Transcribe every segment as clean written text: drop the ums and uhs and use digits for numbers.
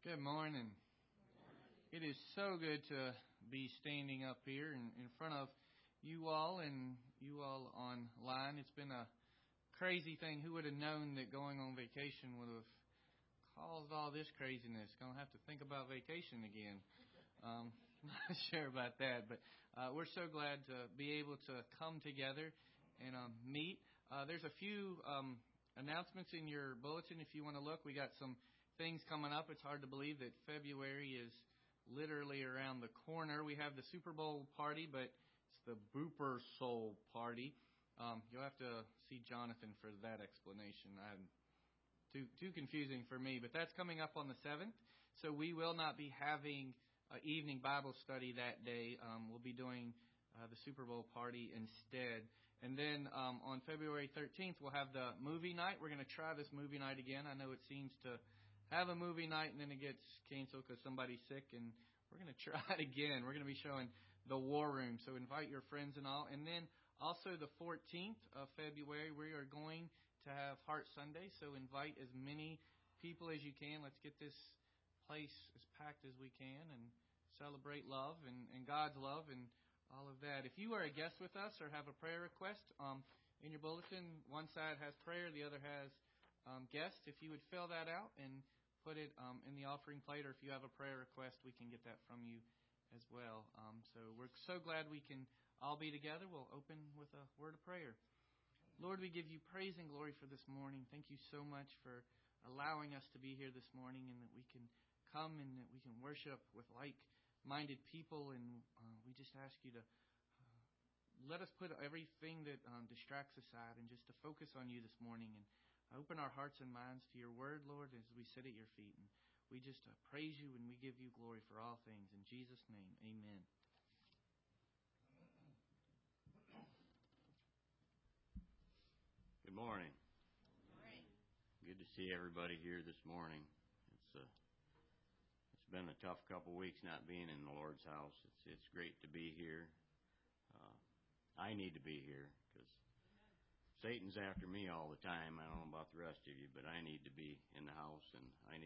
Good morning. It is so good to be standing up here in front of you all and you all online. It's been a crazy thing. Who would have known that going on vacation would have caused all this craziness? Going to have to think about vacation again. Not sure about that, but we're so glad to be able to come together and meet. There's a few announcements in your bulletin if you want to look. We got some things coming up. It's hard to believe that February is literally around the corner. We have the Super Bowl party, but it's the Booper Soul party. You'll have to see Jonathan for that explanation. Too confusing for me, but that's coming up on the 7th. So we will not be having an evening Bible study that day. We'll be doing the Super Bowl party instead. And then on February 13th, we'll have the movie night. We're going to try this movie night again. I know it seems to have a movie night and then it gets canceled because somebody's sick, and we're going to try it again. We're going to be showing The War Room, so invite your friends and all. And then also the 14th of February, we are going to have Heart Sunday, so invite as many people as you can. Let's get this place as packed as we can and celebrate love and God's love and all of that. If you are a guest with us or have a prayer request, in your bulletin, one side has prayer, the other has guest. If you would fill that out and put it in the offering plate, or if you have a prayer request, we can get that from you as well. So we're so glad we can all be together. We'll open with a word of prayer. Lord, we give you praise and glory for this morning. Thank you so much for allowing us to be here this morning, and that we can come and that we can worship with like-minded people. And we just ask you to let us put everything that distracts aside and just to focus on you this morning, and open our hearts and minds to your word, Lord, as we sit at your feet. And we just praise you and we give you glory for all things. In Jesus' name, amen. Good morning. Good morning. Good to see everybody here this morning. It's been a tough couple weeks not being in the Lord's house. It's great to be here. I need to be here because Satan's after me all the time. I don't know about the rest of you, but I need to be in the house, and I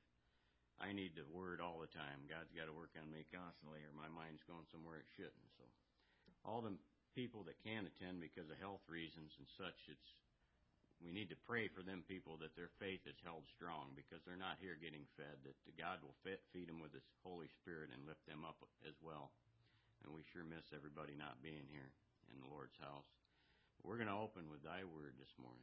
need the word all the time. God's got to work on me constantly, or my mind's going somewhere it shouldn't. So all the people that can attend because of health reasons and such, we need to pray for them people that their faith is held strong, because they're not here getting fed, that God will feed them with His Holy Spirit and lift them up as well. And we sure miss everybody not being here in the Lord's house. We're going to open with Thy Word this morning.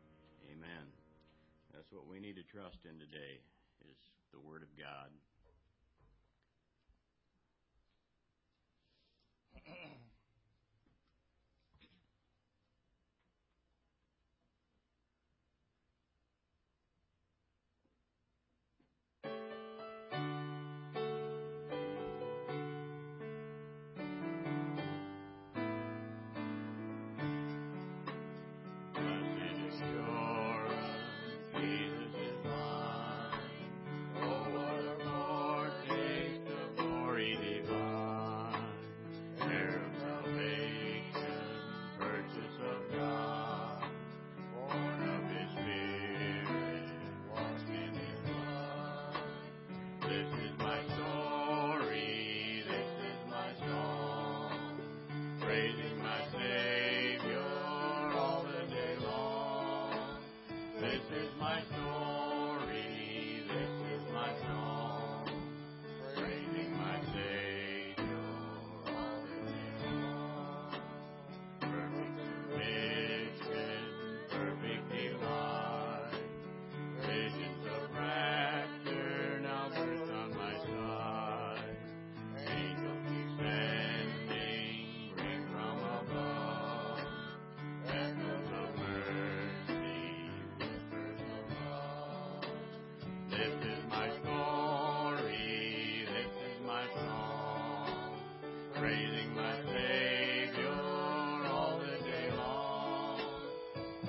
That's what we need to trust in today, is the Word of God.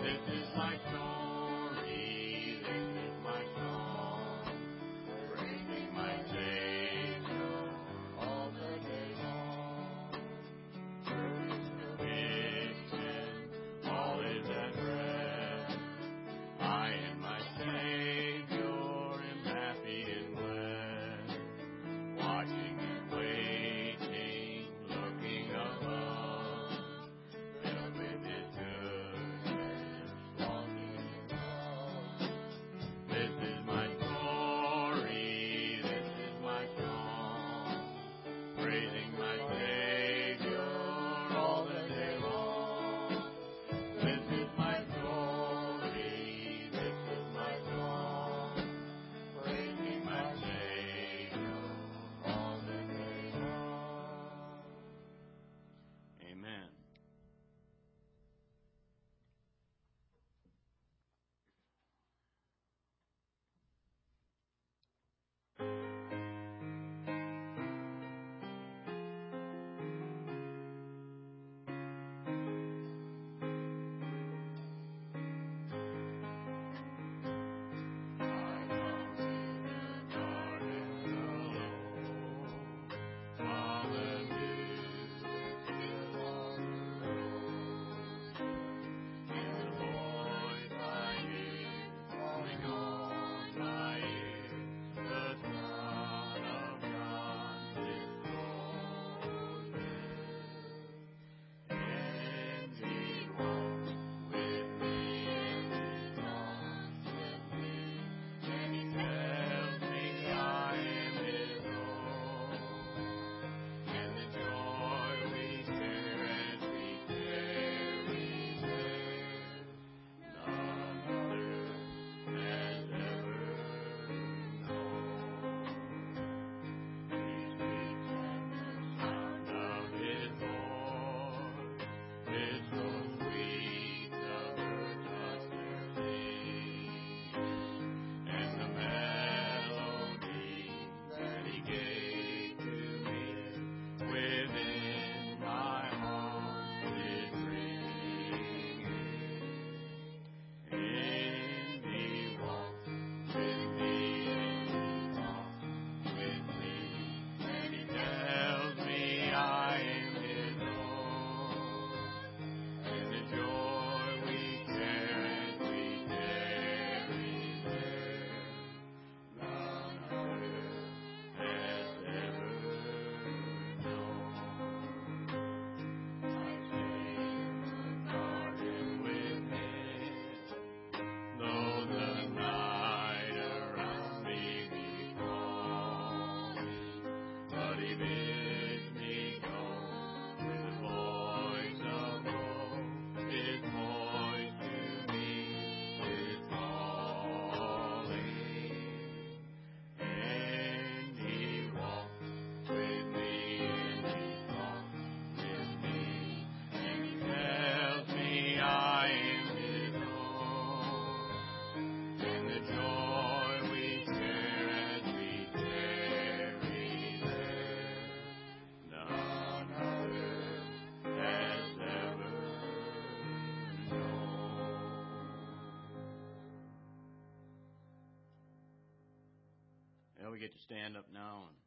Well, we get to stand up now and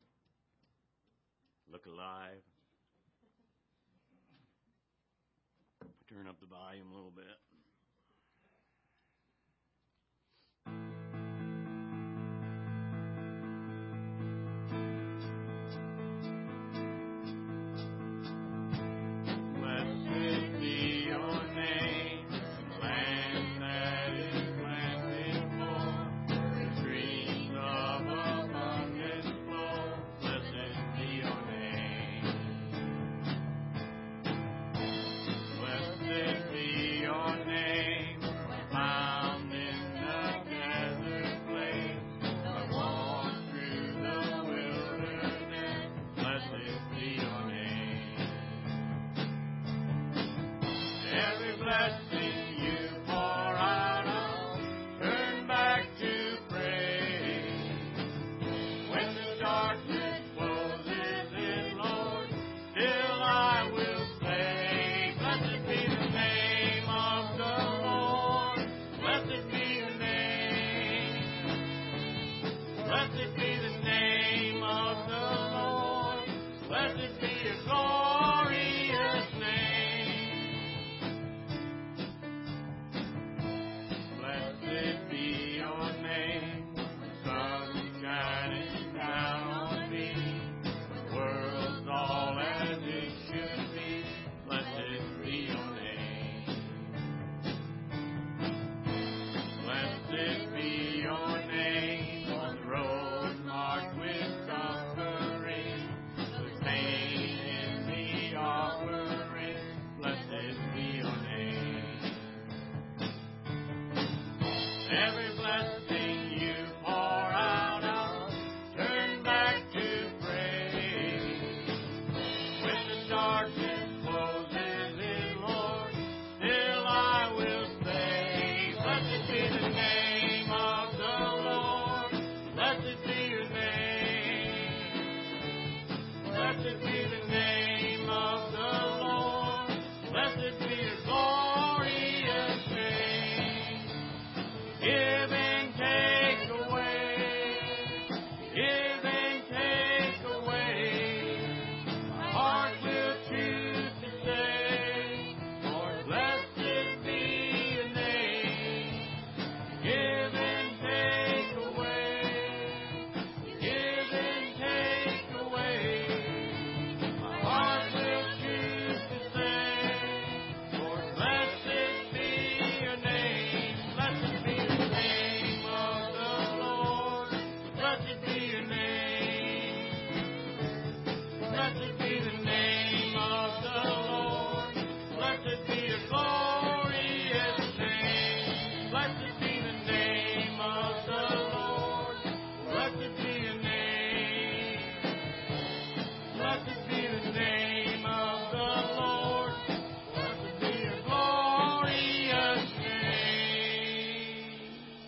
look alive. Turn up the volume a little bit. Still I will say, blessed be the name of the Lord. Every blessing you pour out, I'll turn back to praise. When the darkness closes in, Lord, still I will say, blessed be the name of the Lord. Blessed be your name. Blessed be the name of the Lord. Blessed be your glorious name. Give and take away. Give and take away. My heart will choose to say, Lord, blessed be your name. Give and take away. Give and take away. My heart will choose to say, Lord, blessed be your name. Blessed be the name of the Lord. Blessed be your name. Blessed be the name of the Lord. Blessed be your glorious name. Blessed be the name of the Lord. Blessed be your name. Blessed be the name of the Lord. Blessed be your glorious name.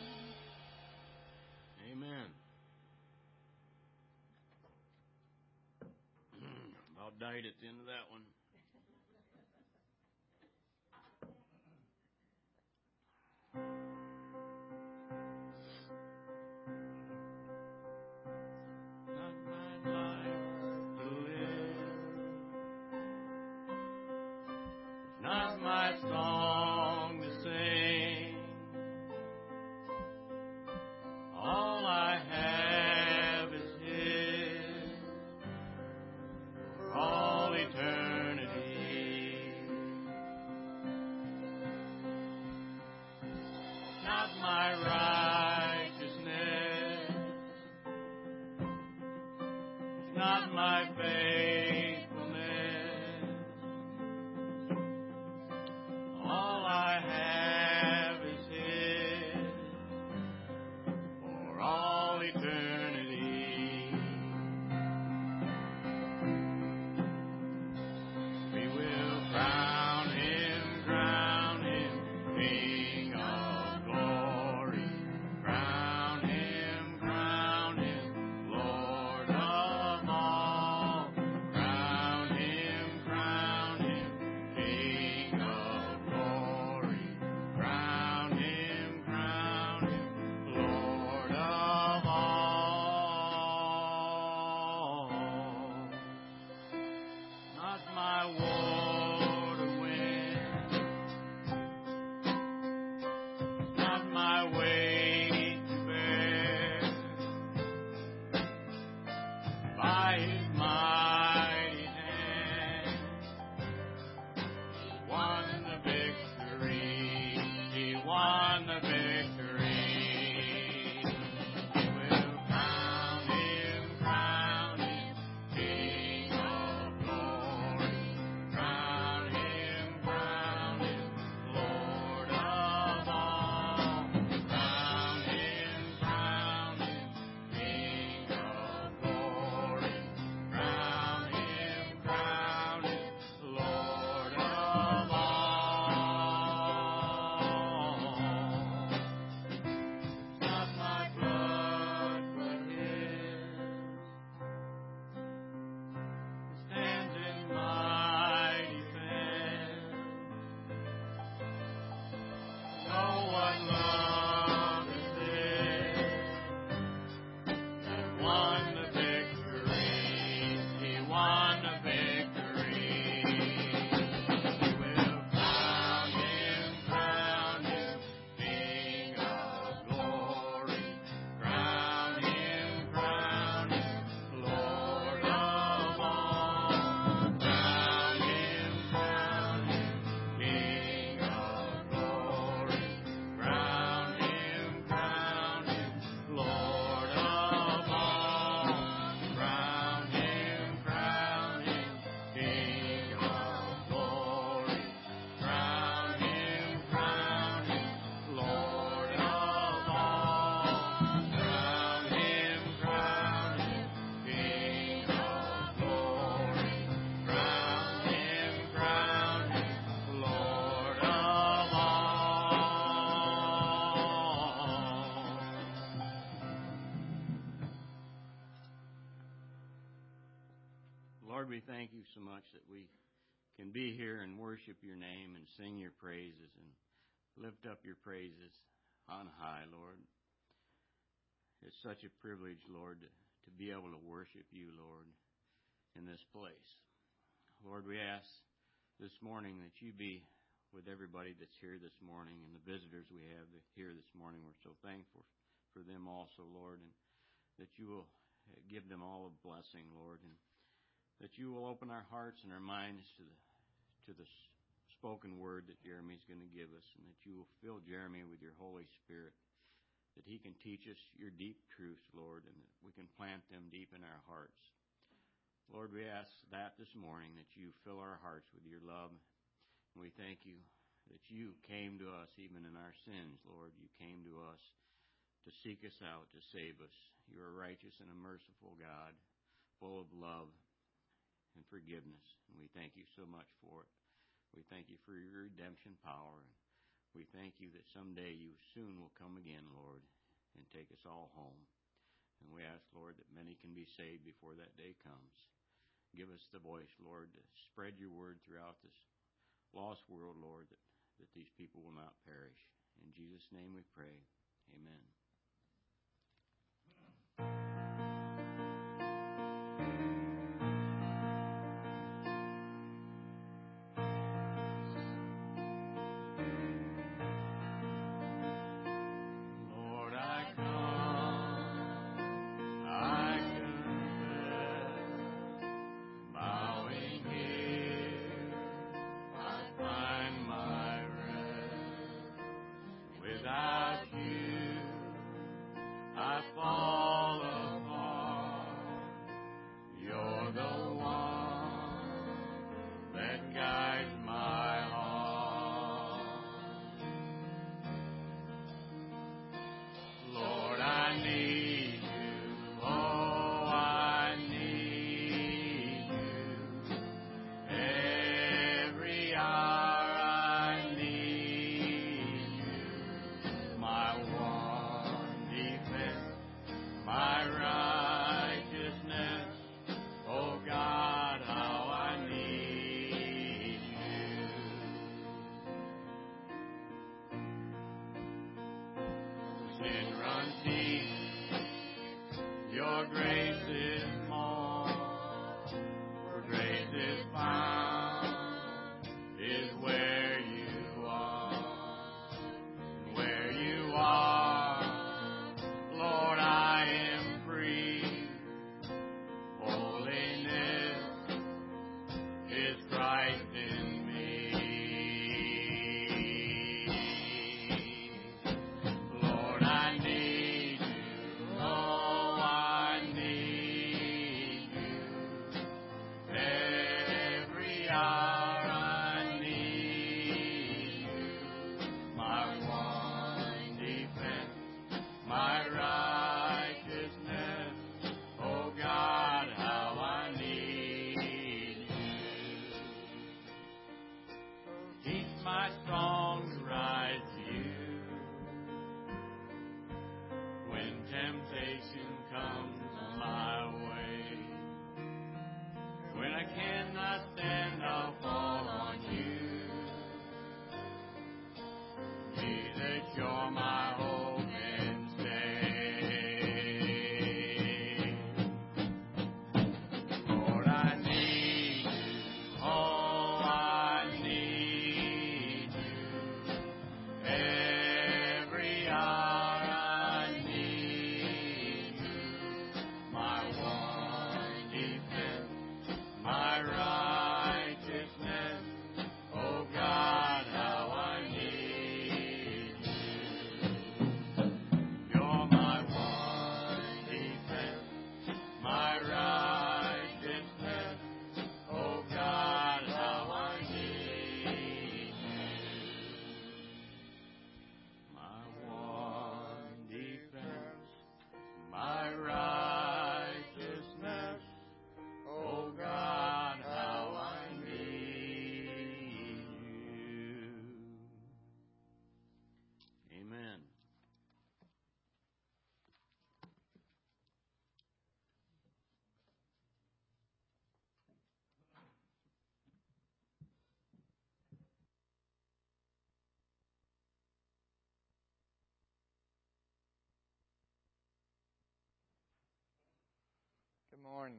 Amen. About died at the end of that one. Not my life to live, not my song to sing. All I have is His for all eternity. Not my righteousness, not my faithfulness. All I have is His for all eternity. We will crown Him, King of glory. thank you so much that we can be here and worship your name and sing your praises and lift up your praises on high, Lord. It's such a privilege, Lord, to be able to worship you, Lord, in this place. Lord, we ask this morning that you be with everybody that's here this morning and the visitors we have here this morning. We're so thankful for them also, Lord, and that you will give them all a blessing, Lord, and that you will open our hearts and our minds to the spoken word that Jeremy's going to give us, and that you will fill Jeremy with your Holy Spirit, that he can teach us your deep truths, Lord, and that we can plant them deep in our hearts. Lord, we ask that this morning, that you fill our hearts with your love, and we thank you that you came to us even in our sins, Lord. You came to us to seek us out, to save us. You are righteous and a merciful God, full of love and forgiveness, and we thank you so much for it. We thank you for your redemption power, and we thank you that someday you soon will come again, Lord, and take us all home. And we ask, Lord, that many can be saved before that day comes. Give us the voice, Lord, to spread your word throughout this lost world, Lord, that these people will not perish. In Jesus' name we pray. Amen. morning.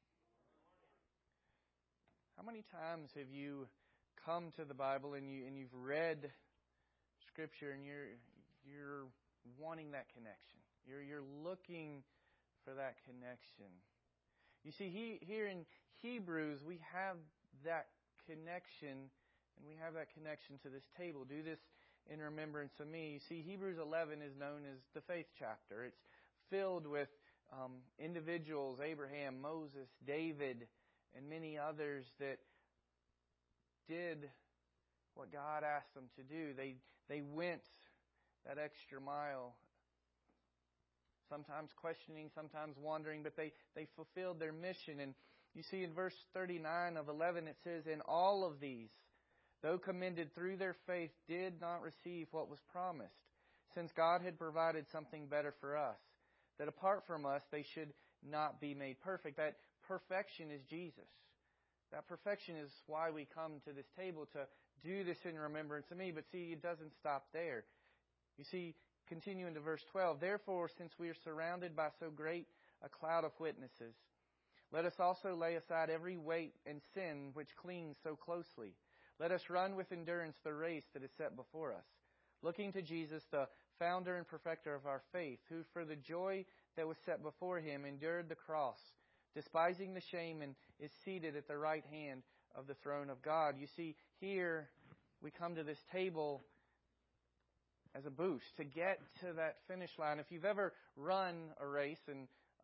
How many times have you come to the Bible and you've read Scripture and you're wanting that connection? You're looking for that connection. You see, here in Hebrews, we have that connection, and we have that connection to this table. Do this in remembrance of me. You see, Hebrews 11 is known as the faith chapter. It's filled with individuals, Abraham, Moses, David, and many others that did what God asked them to do. They went that extra mile, sometimes questioning, sometimes wondering, but they fulfilled their mission. And you see in verse 39 of 11 it says, "And all of these, though commended through their faith, did not receive what was promised, since God had provided something better for us, that apart from us they should not be made perfect." That perfection is Jesus. That perfection is why we come to this table, to do this in remembrance of me. But see, it doesn't stop there. You see, continuing to verse 12, "Therefore, since we are surrounded by so great a cloud of witnesses, let us also lay aside every weight and sin which clings so closely. Let us run with endurance the race that is set before us, looking to Jesus, the founder and perfecter of our faith, who for the joy that was set before Him endured the cross, despising the shame, and is seated at the right hand of the throne of God." You see, here we come to this table as a boost to get to that finish line. If you've ever run a race, and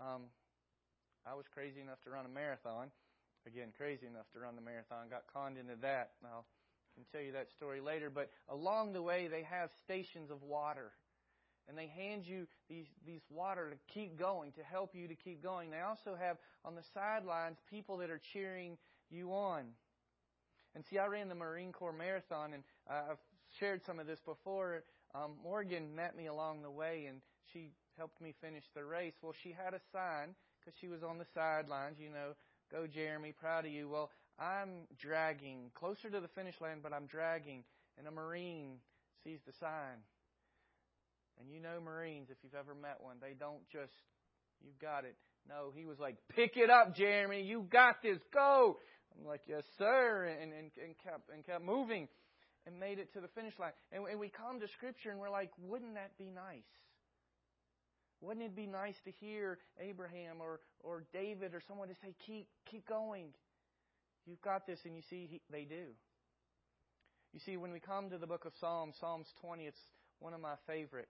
I was crazy enough to run a marathon. Again, crazy enough to run the marathon. Got conned into that. I can tell you that story later. But along the way, they have stations of water. And they hand you these water to keep going, to help you to keep going. They also have, on the sidelines, people that are cheering you on. And see, I ran the Marine Corps Marathon, and I've shared some of this before. Morgan met me along the way, and she helped me finish the race. Well, she had a sign, because she was on the sidelines, "Go Jeremy, proud of you." Well, I'm dragging closer to the finish line, but I'm dragging, and a Marine sees the sign. And Marines, if you've ever met one, they don't just, "You got it." No, he was like, "Pick it up, Jeremy. You got this. Go." I'm like, "Yes, sir," and kept moving and made it to the finish line. And we come to Scripture and we're like, wouldn't that be nice? Wouldn't it be nice to hear Abraham or David or someone to say, keep going. You've got this. And you see, they do. You see, when we come to the book of Psalms, Psalms 20, it's one of my favorite.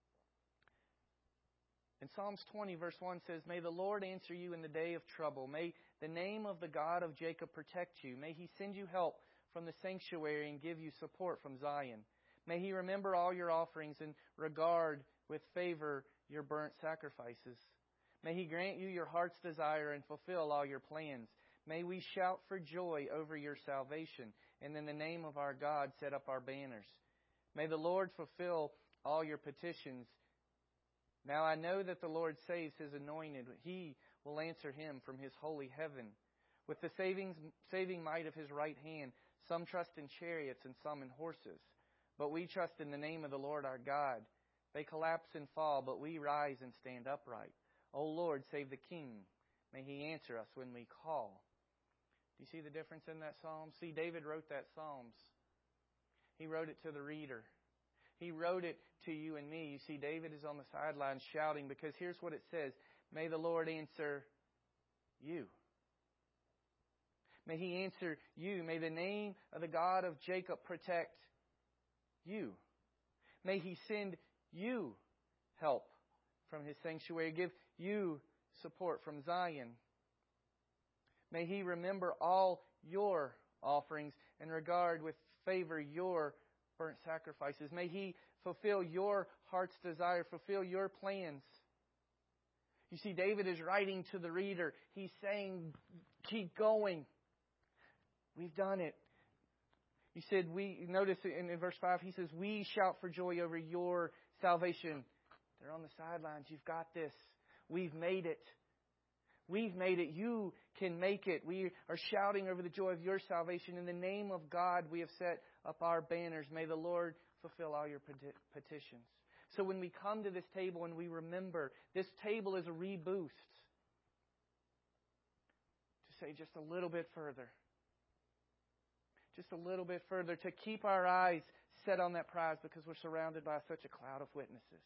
In Psalms 20, verse 1 says, "May the Lord answer you in the day of trouble. May the name of the God of Jacob protect you. May He send you help from the sanctuary and give you support from Zion. May He remember all your offerings and regard with favor your burnt sacrifices. May He grant you your heart's desire and fulfill all your plans. May we shout for joy over your salvation, and in the name of our God set up our banners. May the Lord fulfill all your petitions. Now I know that the Lord saves His anointed. He will answer Him from His holy heaven. With the saving might of His right hand, some trust in chariots and some in horses. But we trust in the name of the Lord our God. They collapse and fall, but we rise and stand upright. O Lord, save the King. May He answer us when we call." Do you see the difference in that psalm? See, David wrote that Psalms. He wrote it to the reader. He wrote it to you and me. You see, David is on the sidelines shouting, because here's what it says. May the Lord answer you. May He answer you. May the name of the God of Jacob protect you. May He send you help from His sanctuary. Give you support from Zion. May He remember all your offerings and regard with favor your burnt sacrifices. May He fulfill your heart's desire, fulfill your plans. You see, David is writing to the reader. He's saying, keep going. We've done it. He said, notice in verse 5, he says, "We shout for joy over your salvation." They're on the sidelines. You've got this. We've made it. We've made it. You can make it. We are shouting over the joy of your salvation. In the name of God, we have set up our banners. May the Lord fulfill all your petitions. So when we come to this table and we remember, this table is a reboost. say just a little bit further. Just a little bit further to keep our eyes set on that prize because we're surrounded by such a cloud of witnesses.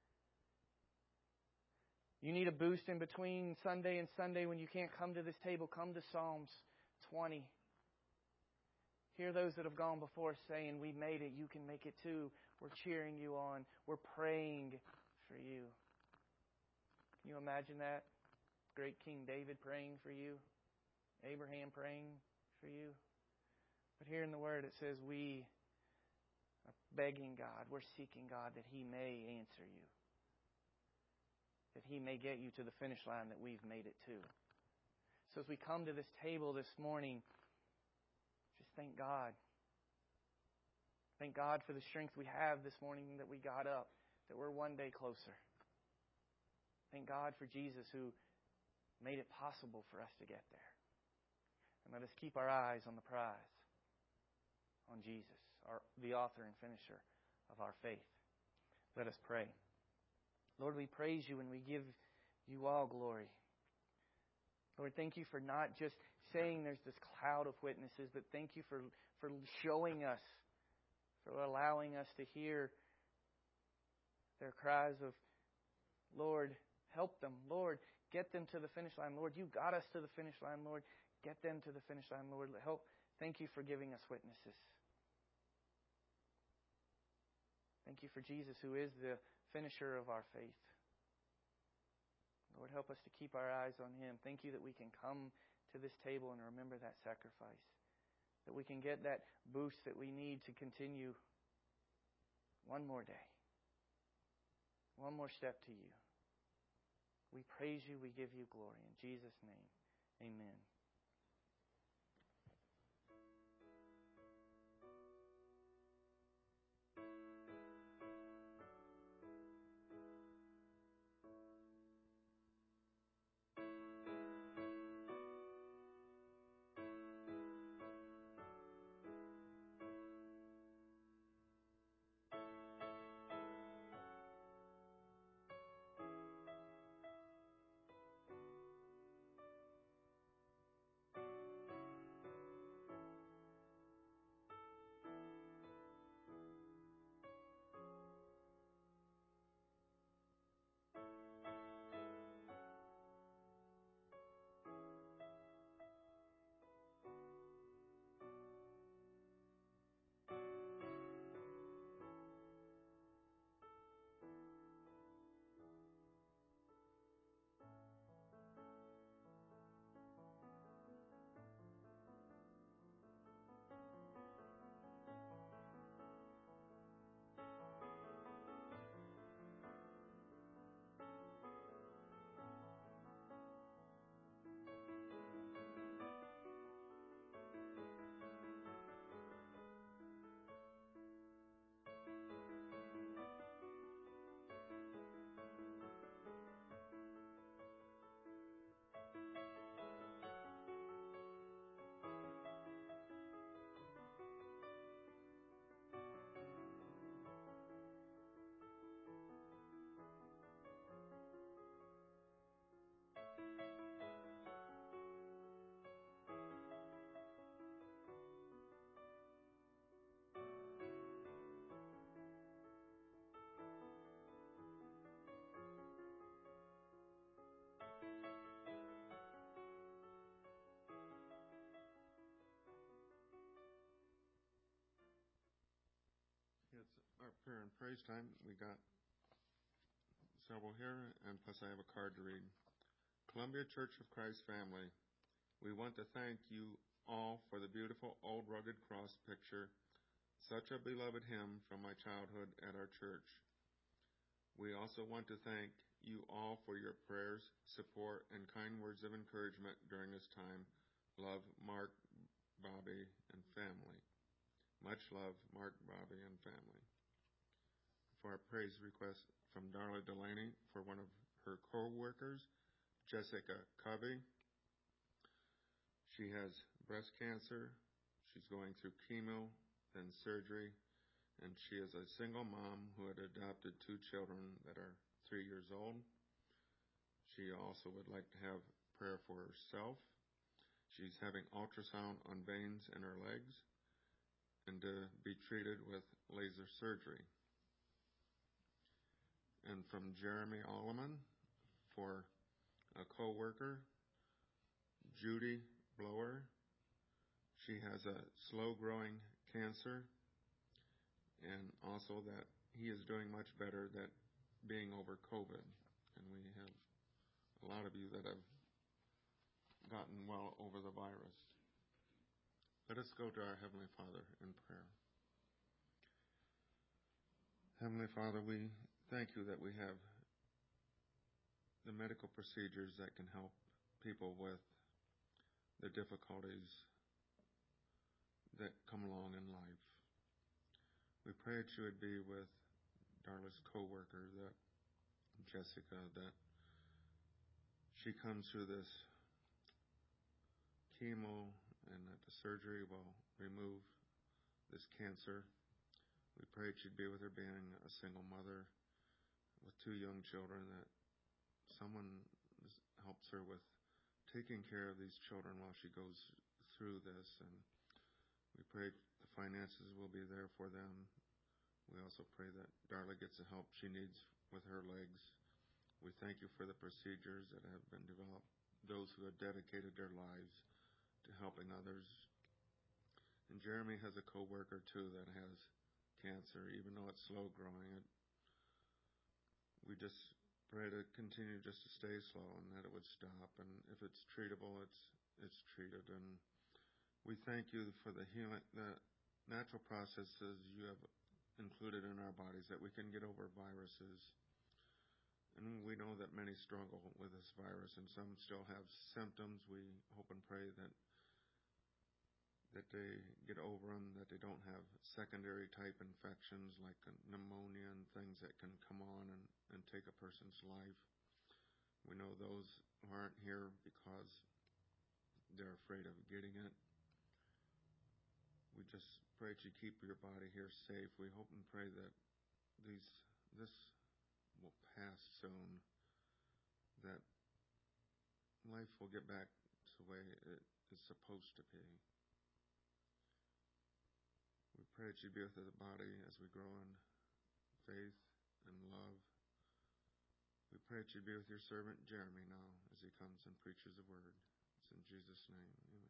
You need a boost in between Sunday and Sunday when you can't come to this table. Come to Psalms 20. Hear those that have gone before us saying, we made it, you can make it too. We're cheering you on. We're praying for you. Can you imagine that? Great King David praying for you. Abraham praying for you. But here in the Word it says we are begging God. We're seeking God that He may answer you. That He may get you to the finish line that we've made it to. So as we come to this table this morning, just thank God. Thank God for the strength we have this morning that we got up, that we're one day closer. Thank God for Jesus who made it possible for us to get there. And let us keep our eyes on the prize, on Jesus, the author and finisher of our faith. Let us pray. Lord, we praise You and we give You all glory. Lord, thank You for not just saying there's this cloud of witnesses, but thank You for showing us, for allowing us to hear their cries of, Lord, help them. Lord, get them to the finish line. Lord, You got us to the finish line. Lord, get them to the finish line. Lord, help. Thank You for giving us witnesses. Thank You for Jesus, who is the finisher of our faith. Lord, help us to keep our eyes on Him. Thank You that we can come to this table and remember that sacrifice. That we can get that boost that we need to continue one more day. One more step to You. We praise You. We give You glory. In Jesus' name, amen. It's our prayer and praise time. We got several here, and plus I have a card to read. Columbia Church of Christ family, we want to thank you all for the beautiful old rugged cross picture, such a beloved hymn from my childhood at our church. We also want to thank you all for your prayers, support, and kind words of encouragement during this time. Love, Mark, Bobby, and family. Much love, Mark, Bobby, and family. For our praise request from Darla Delaney for one of her co-workers, Jessica Covey. She has breast cancer. She's going through chemo, then surgery, and she is a single mom who had adopted 2 children that are 3 years old. She also would like to have prayer for herself. She's having ultrasound on veins in her legs and to be treated with laser surgery. And from Jeremy Alleman for a co-worker, Judy Blower. She has a slow-growing cancer, and also that he is doing much better than being over COVID. And we have a lot of you that have gotten well over the virus. Let us go to our Heavenly Father in prayer. Heavenly Father, we thank you that we have the medical procedures that can help people with the difficulties that come along in life. We pray that you would be with Darla's co-worker, that Jessica, that she comes through this chemo and that the surgery will remove this cancer. We pray that you'd be with her being a single mother with 2 young children, that someone helps her with taking care of these children while she goes through this. And we pray the finances will be there for them. We also pray that Darla gets the help she needs with her legs. We thank you for the procedures that have been developed, those who have dedicated their lives to helping others. And Jeremy has a co-worker too that has cancer, even though it's slow growing. We just pray to continue just to stay slow and that it would stop. And if it's treatable, it's treated. And we thank you for the healing, the natural processes you have included in our bodies, that we can get over viruses. And we know that many struggle with this virus, and some still have symptoms. We hope and pray that they get over them, that they don't have secondary type infections like pneumonia and things that can come on and take a person's life. We know those who aren't here because they're afraid of getting it. We just pray that you keep your body here safe. We hope and pray that this will pass soon, that life will get back to the way it is supposed to be. We pray that you be with the body as we grow in faith and love. We pray that you be with your servant Jeremy now as he comes and preaches the word. It's in Jesus' name. Amen.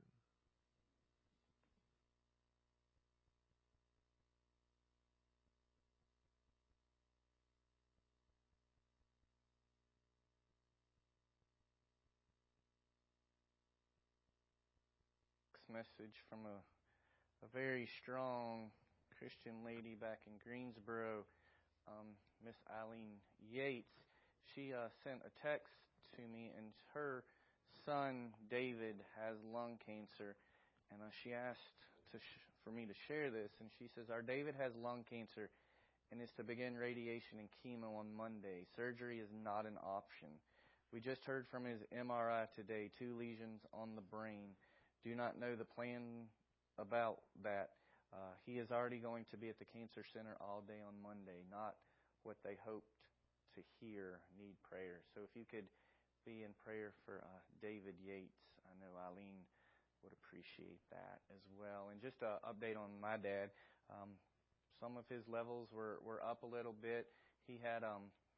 Message from a very strong Christian lady back in Greensboro, Miss Eileen Yates. She sent a text to me, and her son David has lung cancer, and she asked for me to share this, and she says, our David has lung cancer and is to begin radiation and chemo on Monday. Surgery is not an option. We just heard from his MRI today, 2 lesions on the brain. Do not know the plan about that. He is already going to be at the cancer center all day on Monday, not what they hoped to hear, need prayer. So if you could be in prayer for David Yates, I know Eileen would appreciate that as well. And just an update on my dad. Some of his levels were up a little bit. He had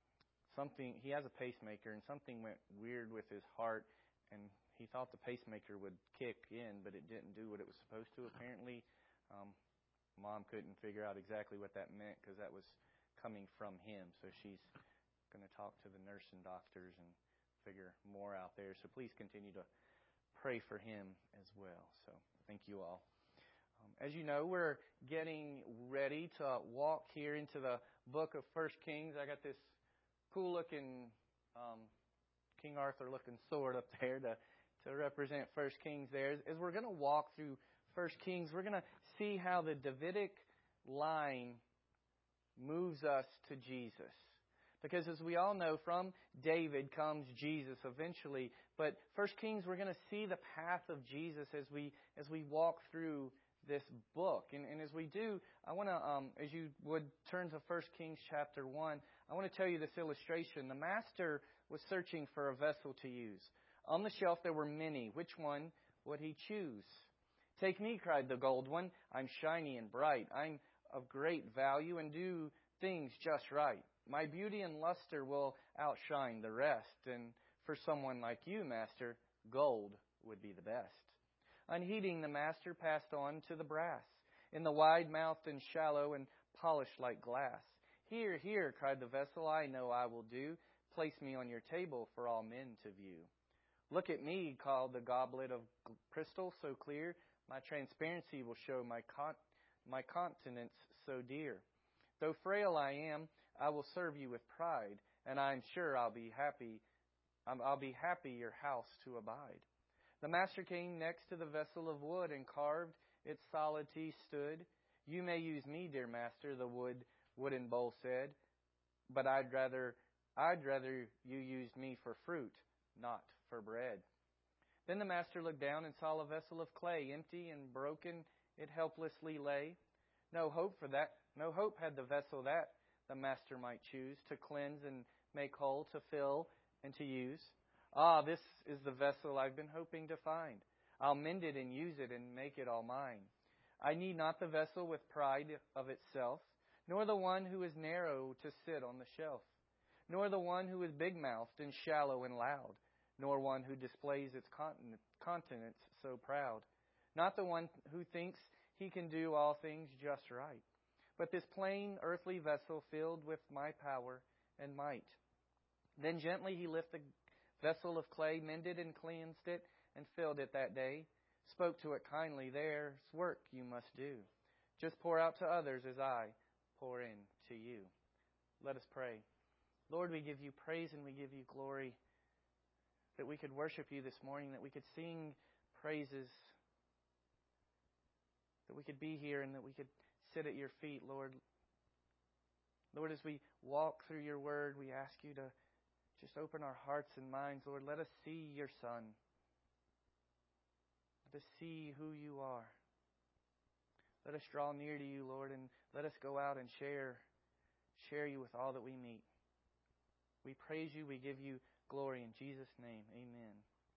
he has a pacemaker, and something went weird with his heart, and he thought the pacemaker would kick in, but it didn't do what it was supposed to, apparently. Mom couldn't figure out exactly what that meant because that was coming from him. So she's going to talk to the nurse and doctors and figure more out there. So please continue to pray for him as well. So thank you all. As you know, we're getting ready to walk here into the book of 1 Kings. I got this cool-looking King Arthur-looking sword up there to represent 1 Kings there. As we're going to walk through 1 Kings, we're going to see how the Davidic line moves us to Jesus. Because as we all know, from David comes Jesus eventually. But 1 Kings, we're going to see the path of Jesus as we walk through this book. And as we do, I want to, as you would turn to 1 Kings chapter 1, I want to tell you this illustration. The master was searching for a vessel to use. On the shelf there were many. Which one would he choose? Take me, cried the gold one. I'm shiny and bright. I'm of great value and do things just right. My beauty and luster will outshine the rest. And for someone like you, master, gold would be the best. Unheeding, the master passed on to the brass, in the wide-mouthed and shallow and polished like glass. Here, here, cried the vessel, I know I will do. Place me on your table for all men to view. Look at me, called the goblet of crystal so clear. My transparency will show my continence so dear. Though frail I am, I will serve you with pride, and I'm sure I'll be happy your house to abide. The master came next to the vessel of wood, and carved its solidity stood. You may use me, dear master, the wooden bowl said, but I'd rather you used me for fruit, not for bread. Then the master looked down and saw a vessel of clay, empty and broken, it helplessly lay. No hope had the vessel that the master might choose, to cleanse and make whole, to fill and to use. Ah, this is the vessel I've been hoping to find. I'll mend it and use it and make it all mine. I need not the vessel with pride of itself, nor the one who is narrow to sit on the shelf, nor the one who is big-mouthed and shallow and loud, nor one who displays its continence so proud. Not the one who thinks he can do all things just right, but this plain earthly vessel filled with my power and might. Then gently he lifted the vessel of clay, mended and cleansed it, and filled it that day. Spoke to it kindly, there's work you must do. Just pour out to others as I pour in to you. Let us pray. Lord, we give you praise and we give you glory that we could worship you this morning, that we could sing praises, that we could be here and that we could sit at your feet, Lord. Lord, as we walk through your word, we ask you to just open our hearts and minds, Lord. Let us see your Son. Let us see who you are. Let us draw near to you, Lord, and let us go out and share you with all that we meet. We praise you. We give you glory in Jesus' name. Amen.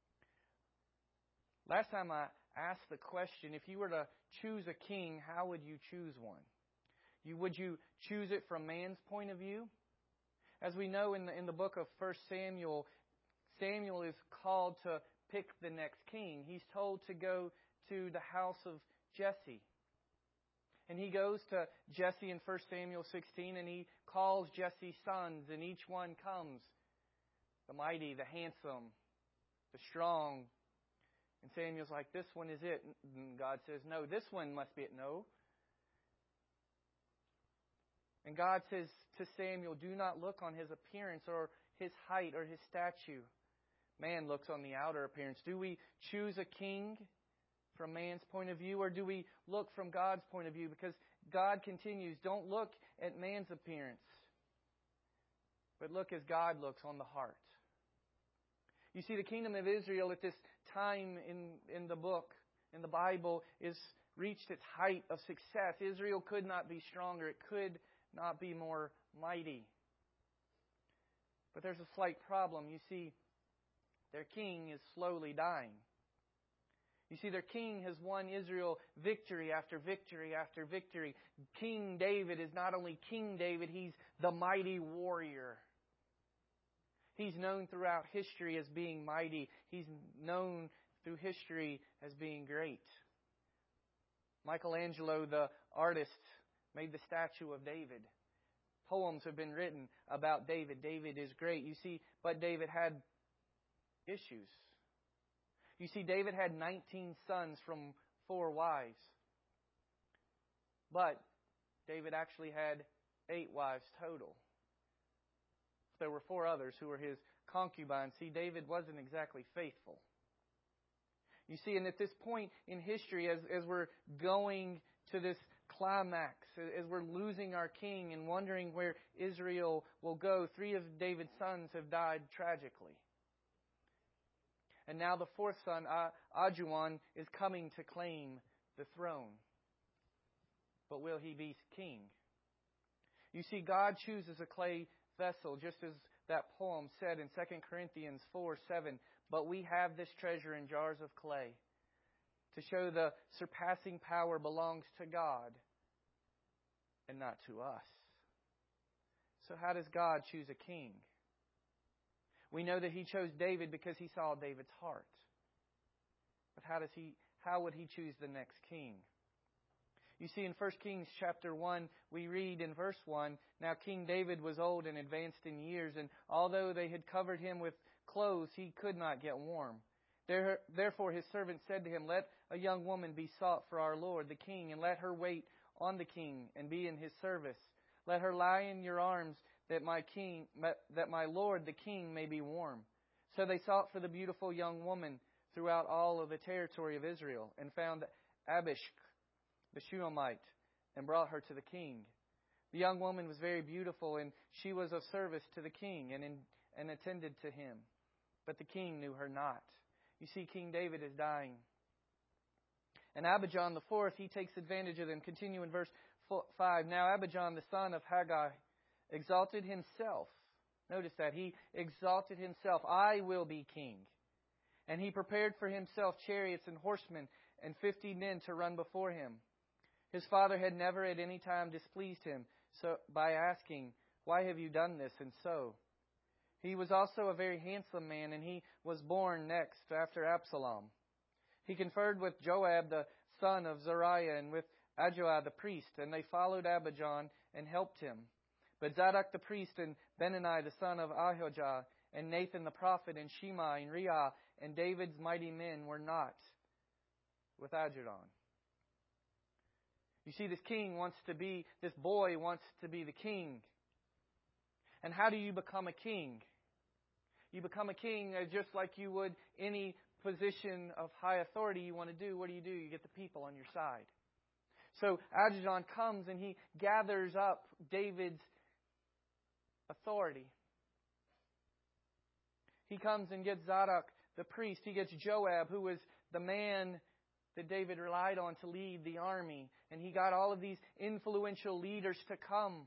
Last time I asked the question, if you were to choose a king, how would you choose one? Would you choose it from man's point of view? As we know in the book of 1 Samuel, Samuel is called to pick the next king. He's told to go to the house of Jesse. And he goes to Jesse in 1 Samuel 16, and he calls Jesse's sons, and each one comes. The mighty, the handsome, the strong. And Samuel's like, this one is it. And God says, no, this one must be it. No. And God says to Samuel, do not look on his appearance or his height or his stature. Man looks on the outer appearance. Do we choose a king from man's point of view, or do we look from God's point of view? Because God continues, don't look at man's appearance, but look as God looks on the heart. You see, the kingdom of Israel at this time in the book, in the Bible, is reached its height of success. Israel could not be stronger. It could not be more mighty. But there's a slight problem. You see, their king is slowly dying. You see, their king has won Israel victory after victory after victory. King David is not only King David, he's the mighty warrior. He's known throughout history as being mighty. He's known through history as being great. Michelangelo, the artist, made the statue of David. Poems have been written about David. David is great. You see, but David had issues. You see, David had 19 sons from 4 wives. But David actually had 8 wives total. There were 4 others who were his concubines. See, David wasn't exactly faithful. You see, and at this point in history, as we're going to this climax, as we're losing our king and wondering where Israel will go, 3 of David's sons have died tragically. And now the 4th son, Ajuan, is coming to claim the throne. But will he be king? You see, God chooses a clay vessel, just as that poem said in 2 Corinthians 4:7. But we have this treasure in jars of clay, to show the surpassing power belongs to God and not to us. So how does God choose a king? We know that He chose David because He saw David's heart. But how would He choose the next king? You see, in 1 Kings chapter 1, we read in verse 1, "Now King David was old and advanced in years, and although they had covered him with clothes, he could not get warm. Therefore his servant said to him, 'Let a young woman be sought for our lord the king, and let her wait on the king and be in his service. Let her lie in your arms, that my lord the king may be warm.' So they sought for the beautiful young woman throughout all of the territory of Israel, and found Abishag, the Shunammite, and brought her to the king. The young woman was very beautiful, and she was of service to the king and attended to him. But the king knew her not." You see, King David is dying. And Abijah the fourth, he takes advantage of them. Continue in verse 5. "Now Abijah the son of Haggai exalted himself." Notice that. He exalted himself. "I will be king. And he prepared for himself chariots and horsemen and 50 men to run before him. His father had never at any time displeased him by asking, 'Why have you done this?' and so. He was also a very handsome man, and he was born next after Absalom. He conferred with Joab the son of Zeruiah and with Ahijah the priest, and they followed Abijah and helped him. But Zadok the priest and Benani the son of Ahijah and Nathan the prophet and Shimei and Reah and David's mighty men were not with Ahijah." You see, this boy wants to be the king. And how do you become a king? You become a king just like you would any position of high authority you want to do. What do? You get the people on your side. So Ahijah comes and he gathers up David's authority. He comes and gets Zadok the priest. He gets Joab, who was the man that David relied on to lead the army. And he got all of these influential leaders to come.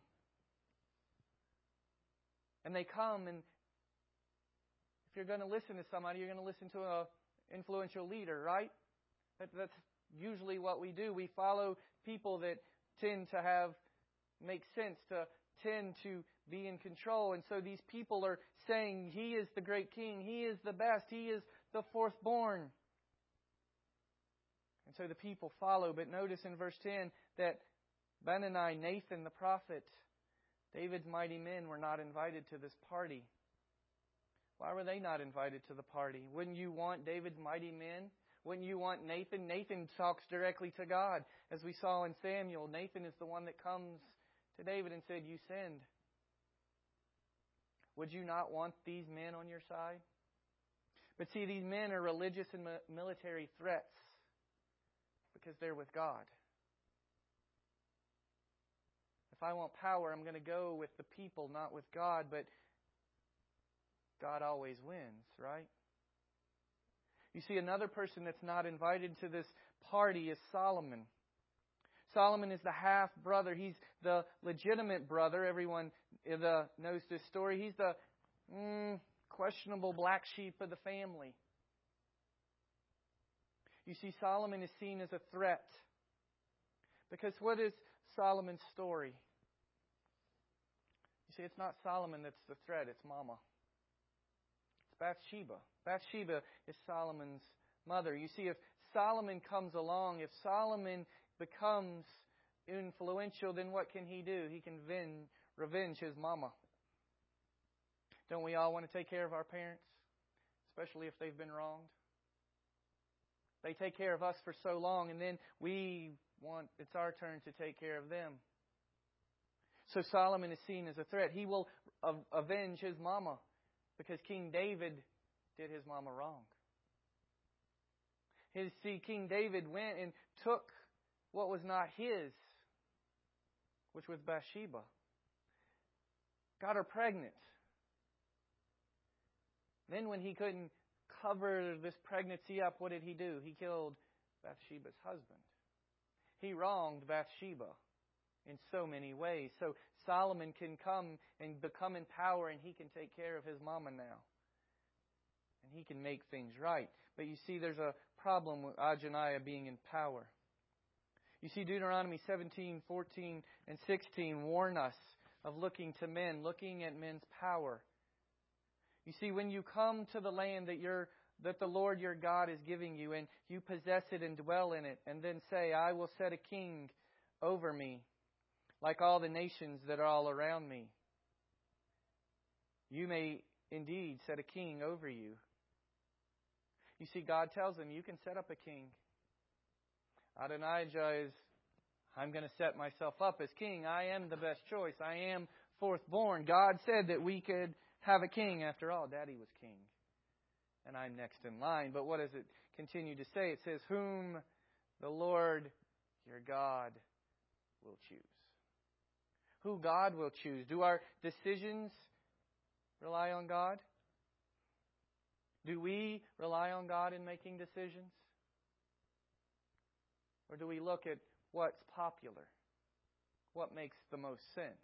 And they come, and if you're going to listen to somebody, you're going to listen to an influential leader, right? That's usually what we do. We follow people that tend to make sense, to tend to be in control. And so these people are saying, "He is the great king. He is the best. He is the fourthborn." And so the people follow. But notice in verse 10 that Benani, Nathan the prophet, David's mighty men were not invited to this party. Why were they not invited to the party? Wouldn't you want David's mighty men? Wouldn't you want Nathan? Nathan talks directly to God. As we saw in Samuel, Nathan is the one that comes to David and said, "You sinned." Would you not want these men on your side? But see, these men are religious and military threats because they're with God. If I want power, I'm going to go with the people, not with God. But God always wins, right? You see, another person that's not invited to this party is Solomon. Solomon is the half-brother. He's the legitimate brother. Everyone knows this story. He's the questionable black sheep of the family. You see, Solomon is seen as a threat. Because what is Solomon's story? You see, it's not Solomon that's the threat, it's Mama. It's Bathsheba. Bathsheba is Solomon's mother. You see, if Solomon comes along, if Solomon becomes influential, then what can he do? He can revenge his mama. Don't we all want to take care of our parents? Especially if they've been wronged. They take care of us for so long, and then it's our turn to take care of them. So Solomon is seen as a threat. He will avenge his mama because King David did his mama wrong. King David went and took what was not his, which was Bathsheba. Got her pregnant. Then when he couldn't cover this pregnancy up, what did he do? He killed Bathsheba's husband. He wronged Bathsheba in so many ways. So Solomon can come and become in power, and he can take care of his mama now. and he can make things right. But you see, there's a problem with Adonijah being in power. You see, Deuteronomy 17, 14, and 16 warn us of looking to men, looking at men's power. You see, when you come to the land that the Lord your God is giving you, and you possess it and dwell in it, and then say, I will set a king over me, like all the nations that are all around me. You may indeed set a king over you. You see, God tells him, you can set up a king. Adonijah is, I'm going to set myself up as king. I am the best choice. I am fourthborn. God said that we could have a king. After all, Daddy was king. And I'm next in line. But what does it continue to say? It says, whom the Lord your God will choose. Who God will choose. Do our decisions rely on God? Do we rely on God in making decisions? Or do we look at what's popular? What makes the most sense?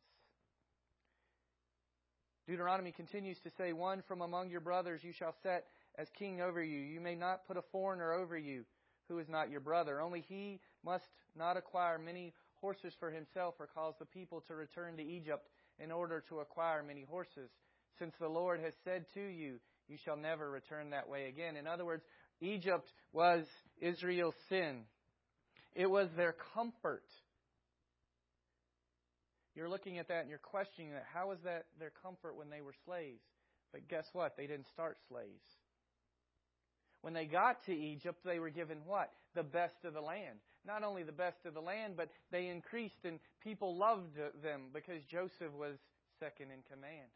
Deuteronomy continues to say, one from among your brothers you shall set as king over you. You may not put a foreigner over you who is not your brother. Only he must not acquire many horses for himself or cause the people to return to Egypt in order to acquire many horses. Since the Lord has said to you, you shall never return that way again. In other words, Egypt was Israel's sin. It was their comfort. You're looking at that and you're questioning that. How was that their comfort when they were slaves? But guess what? They didn't start slaves. When they got to Egypt, they were given what? The best of the land. Not only the best of the land, but they increased and people loved them because Joseph was second in command.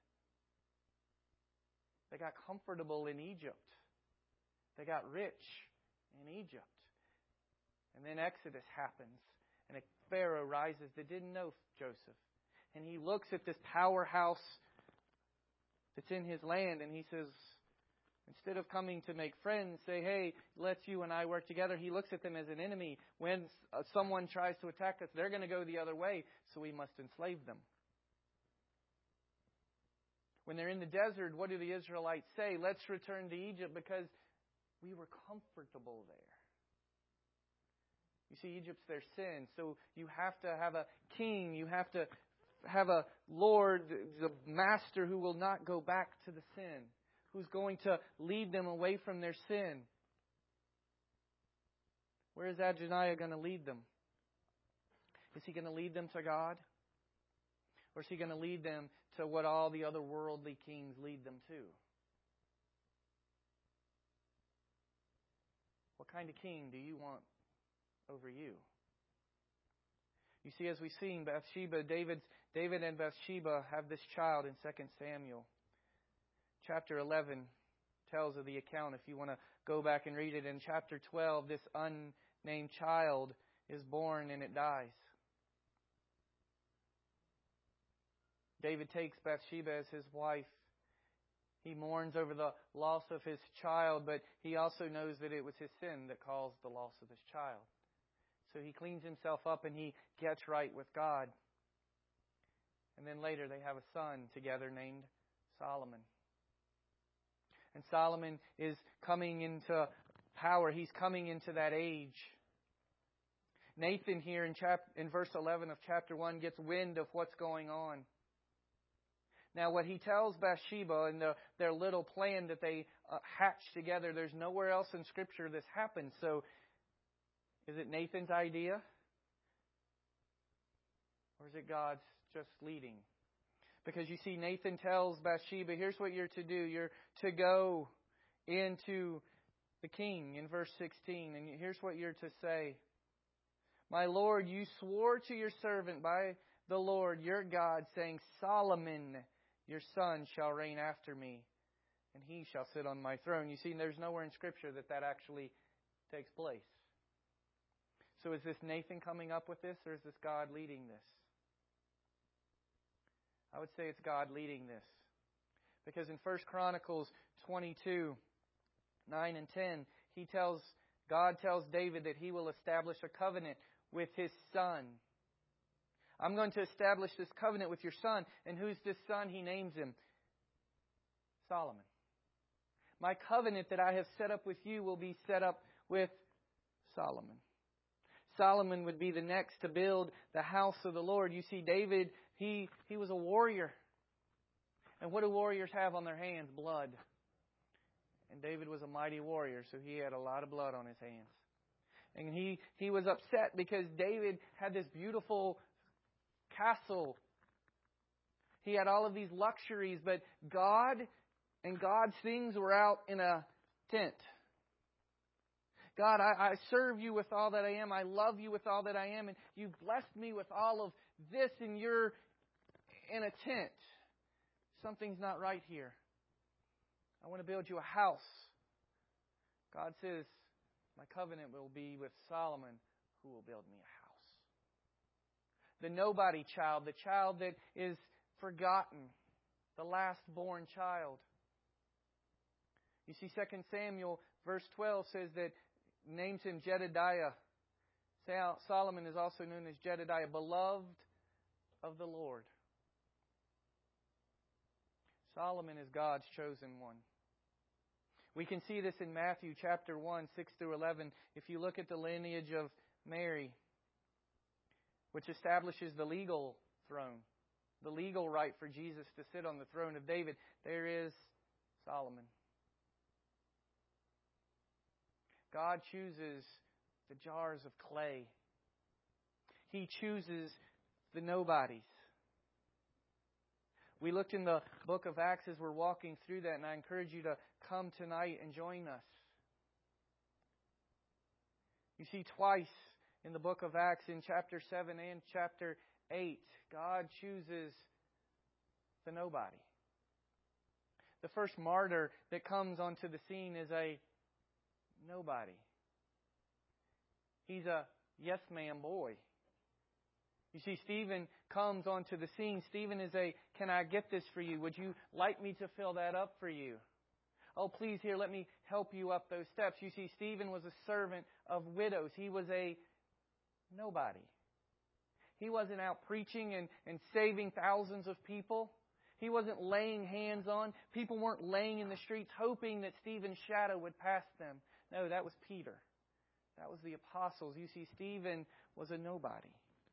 They got comfortable in Egypt. They got rich in Egypt. And then Exodus happens, and a Pharaoh rises that didn't know Joseph. And he looks at this powerhouse that's in his land, and he says, instead of coming to make friends, say, hey, let's you and I work together, he looks at them as an enemy. When someone tries to attack us, they're going to go the other way, so we must enslave them. When they're in the desert, what do the Israelites say? Let's return to Egypt because we were comfortable there. You see, Egypt's their sin. So you have to have a king. You have to have a Lord, the master who will not go back to the sin, who's going to lead them away from their sin. Where is Adonijah going to lead them? Is he going to lead them to God? Or is he going to lead them to what all the other worldly kings lead them to? What kind of king do you want over you? You see, as we see in Bathsheba, David and Bathsheba have this child in 2 Samuel. Chapter 11 tells of the account. If you want to go back and read it, in chapter 12, this unnamed child is born and it dies. David takes Bathsheba as his wife. He mourns over the loss of his child, but he also knows that it was his sin that caused the loss of his child. So he cleans himself up and he gets right with God. And then later they have a son together named Solomon. And Solomon is coming into power. He's coming into that age. Nathan here in verse 11 of chapter 1 gets wind of what's going on. Now what he tells Bathsheba and their little plan that they hatch together, there's nowhere else in Scripture this happens. So is it Nathan's idea? Or is it God's just leading? Because you see, Nathan tells Bathsheba, here's what you're to do. You're to go into the king in verse 16. And here's what you're to say. My Lord, you swore to your servant by the Lord your God, saying, Solomon, your son, shall reign after me, and he shall sit on my throne. You see, there's nowhere in Scripture that actually takes place. So is this Nathan coming up with this, or is this God leading this? I would say it's God leading this. Because in 1 Chronicles 22, 9 and 10, God tells David that he will establish a covenant with his son. I'm going to establish this covenant with your son. And who's this son? He names him Solomon. My covenant that I have set up with you will be set up with Solomon. Solomon would be the next to build the house of the Lord. You see, David, he was a warrior. And what do warriors have on their hands? Blood. And David was a mighty warrior, so he had a lot of blood on his hands. And he was upset because David had this beautiful castle. He had all of these luxuries, but God and God's things were out in a tent. God, I serve you with all that I am. I love you with all that I am. And you've blessed me with all of this, and you're in a tent. Something's not right here. I want to build you a house. God says, my covenant will be with Solomon, who will build me a house. The nobody child, the child that is forgotten, the last born child. You see, 2 Samuel verse 12 says that, names him Jedediah. Solomon is also known as Jedediah, beloved of the Lord. Solomon is God's chosen one. We can see this in Matthew chapter 1, 6 through 11. If you look at the lineage of Mary, which establishes the legal throne, the legal right for Jesus to sit on the throne of David, there is Solomon. God chooses the jars of clay. He chooses the nobodies. We looked in the book of Acts as we're walking through that, and I encourage you to come tonight and join us. You see, twice in the book of Acts, in chapter 7 and chapter 8, God chooses the nobody. The first martyr that comes onto the scene is a nobody. He's a yes ma'am boy. You see, Stephen comes onto the scene. Stephen is a, can I get this for you? Would you like me to fill that up for you? Oh, please, here, let me help you up those steps. You see, Stephen was a servant of widows. He was a nobody. He wasn't out preaching and saving thousands of people. He wasn't laying hands on. People weren't laying in the streets hoping that Stephen's shadow would pass them. No, that was Peter. That was the apostles. You see, Stephen was a nobody.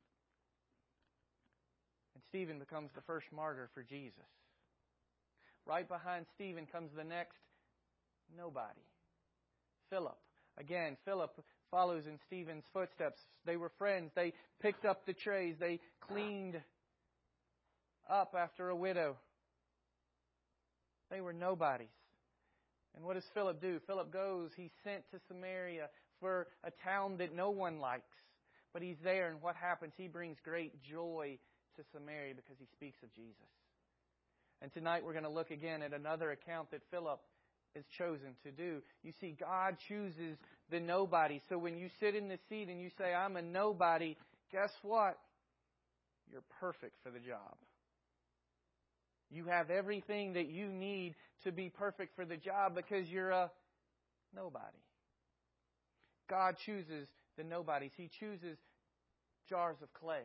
And Stephen becomes the first martyr for Jesus. Right behind Stephen comes the next nobody, Philip. Again, Philip follows in Stephen's footsteps. They were friends. They picked up the trays. They cleaned up after a widow. They were nobodies. And what does Philip do? Philip goes, he's sent to Samaria for a town that no one likes. But he's there, and what happens? He brings great joy to Samaria because he speaks of Jesus. And tonight we're going to look again at another account that Philip is chosen to do. You see, God chooses the nobody. So when you sit in the seat and you say, I'm a nobody, guess what? You're perfect for the job. You have everything that you need to be perfect for the job because you're a nobody. God chooses the nobodies. He chooses jars of clay.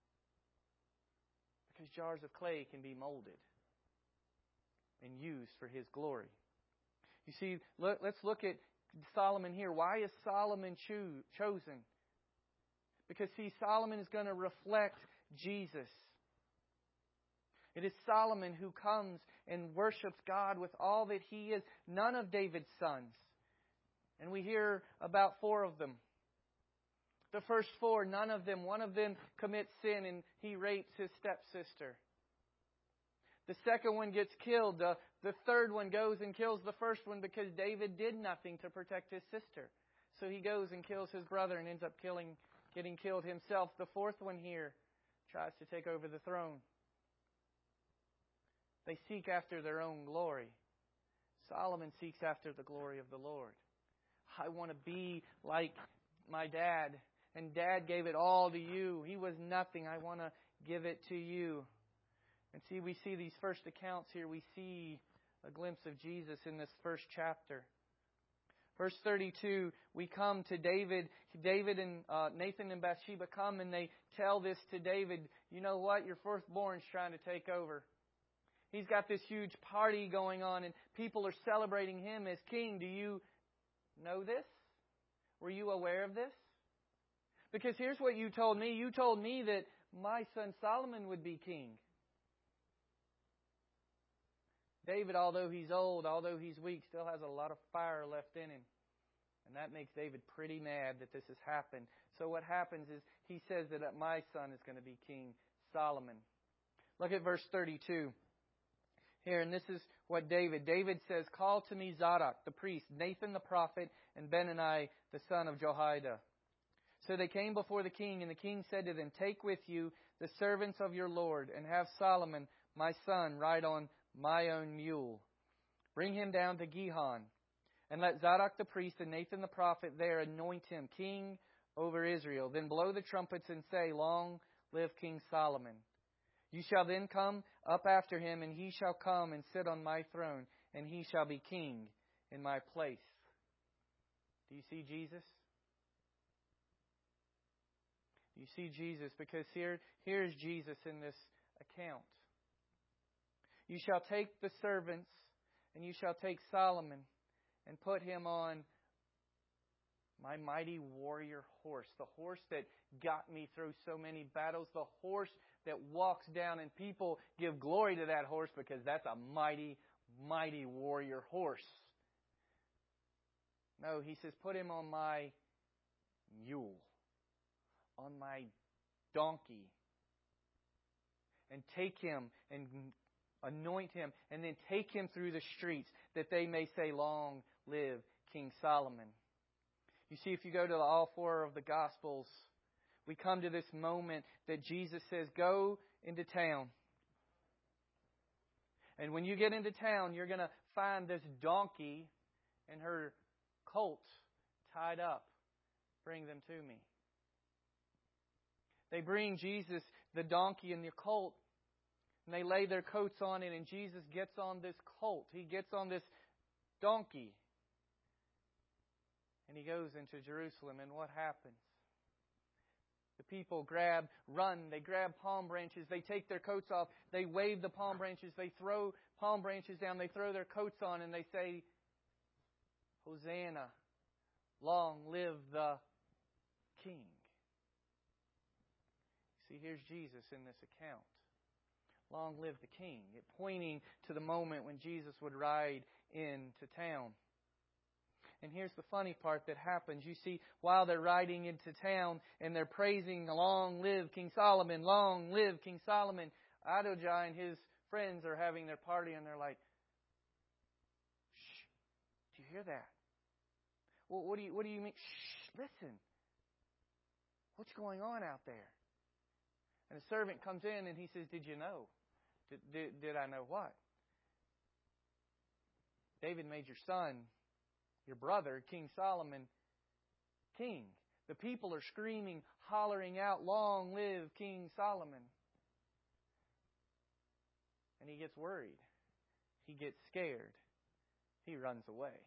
Because jars of clay can be molded and used for His glory. You see, let's look at Solomon here. Why is Solomon chosen? Because, see, Solomon is going to reflect Jesus. It is Solomon who comes and worships God with all that he is. None of David's sons. And we hear about 4 of them. The first 4, none of them. One of them commits sin and he rapes his stepsister. The second one gets killed. The third one goes and kills the first one because David did nothing to protect his sister. So he goes and kills his brother and ends up getting killed himself. The fourth one here tries to take over the throne. They seek after their own glory. Solomon seeks after the glory of the Lord. I want to be like my dad. And Dad gave it all to you. He was nothing. I want to give it to you. And see, we see these first accounts here. We see a glimpse of Jesus in this first chapter. Verse 32, we come to David. David and Nathan and Bathsheba come and they tell this to David. You know what? Your firstborn's trying to take over. He's got this huge party going on and people are celebrating him as king. Do you know this? Were you aware of this? Because here's what you told me. You told me that my son Solomon would be king. David, although he's old, although he's weak, still has a lot of fire left in him. And that makes David pretty mad that this has happened. So what happens is he says that my son is going to be King Solomon. Look at verse 32 here, and this is what David says, "Call to me Zadok the priest, Nathan the prophet, and Benani the son of Jehoiada." So they came before the king, and the king said to them, "Take with you the servants of your Lord, and have Solomon my son ride on my own mule. Bring him down to Gihon, and let Zadok the priest and Nathan the prophet there anoint him king over Israel. Then blow the trumpets and say, 'Long live King Solomon.' You shall then come up after him, and he shall come and sit on my throne, and he shall be king in my place." Do you see Jesus? Do you see Jesus? Because here's Jesus in this account. "You shall take the servants, and you shall take Solomon, and put him on my mighty warrior horse, the horse that got me through so many battles, the horse that walks down, and people give glory to that horse because that's a mighty, mighty warrior horse." No, he says, put him on my mule, on my donkey, and take him and anoint him, and then take him through the streets that they may say, "Long live King Solomon." You see, if you go to all four of the Gospels, we come to this moment that Jesus says, "Go into town. And when you get into town, you're going to find this donkey and her colt tied up. Bring them to me." They bring Jesus the donkey and the colt, and they lay their coats on it, and Jesus gets on this colt. He gets on this donkey. And he goes into Jerusalem, and what happens? The people run, they grab palm branches, they take their coats off, they wave the palm branches, they throw palm branches down, they throw their coats on, and they say, "Hosanna, long live the King." See, here's Jesus in this account. Long live the King. It pointing to the moment when Jesus would ride into town. And here's the funny part that happens. You see, while they're riding into town and they're praising, "Long live King Solomon, long live King Solomon," Adonijah and his friends are having their party, and they're like, "Shh, do you hear that? Well, what do you mean? Shh, listen. What's going on out there?" And a servant comes in and he says, "Did you know?" Did I know what? David made your son, your brother, King Solomon, king. The people are screaming, hollering out, "Long live King Solomon." And he gets worried. He gets scared. He runs away.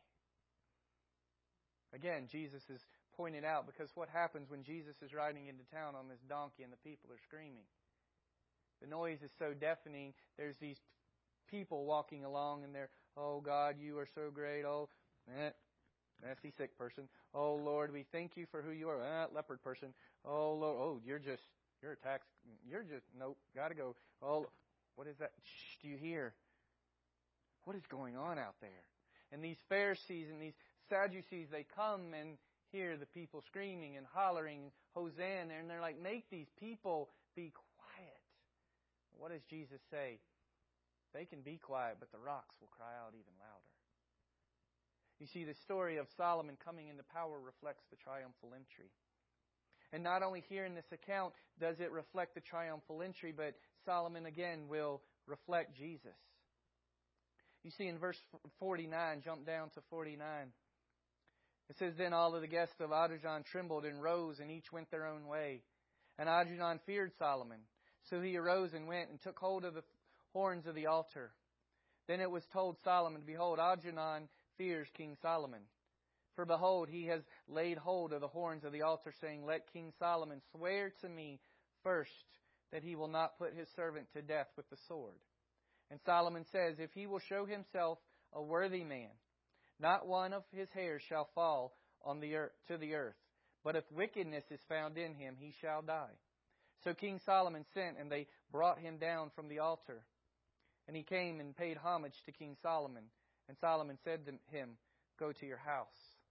Again, Jesus is pointed out because what happens when Jesus is riding into town on this donkey and the people are screaming? The noise is so deafening. There's these people walking along and they're, "Oh God, you are so great. Oh, nasty sick person. Oh Lord, we thank you for who you are. Leopard person. Oh Lord, oh you're a tax. Nope, gotta go. Oh, what is that? Shh, do you hear? What is going on out there?" And these Pharisees and these Sadducees, they come and hear the people screaming and hollering, "Hosanna," and they're like, "Make these people be quiet." What does Jesus say? They can be quiet, but the rocks will cry out even louder. You see, the story of Solomon coming into power reflects the triumphal entry. And not only here in this account does it reflect the triumphal entry, but Solomon again will reflect Jesus. You see in verse 49, jump down to 49. It says, "Then all of the guests of Adonijah trembled and rose, and each went their own way. And Adonijah feared Solomon. So he arose and went and took hold of the horns of the altar. Then it was told Solomon, 'Behold, Adonijah fears King Solomon. For behold, he has laid hold of the horns of the altar, saying, Let King Solomon swear to me first that he will not put his servant to death with the sword.' And Solomon says, if he will show himself a worthy man, not one of his hairs shall fall on the earth, to the earth. But if wickedness is found in him, he shall die. So King Solomon sent, and they brought him down from the altar. And he came and paid homage to King Solomon. And Solomon said to him, go to your house.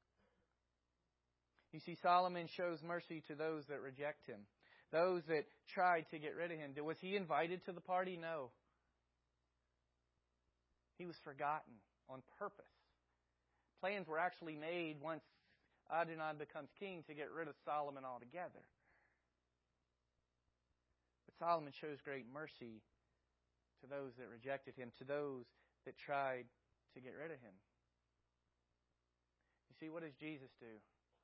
You see, Solomon shows mercy to those that reject him, those that tried to get rid of him. Was he invited to the party? No. He was forgotten on purpose. Plans were actually made once Adonai becomes king to get rid of Solomon altogether. But Solomon shows great mercy to those that rejected him, to those that tried to get rid of him. You see, what does Jesus do?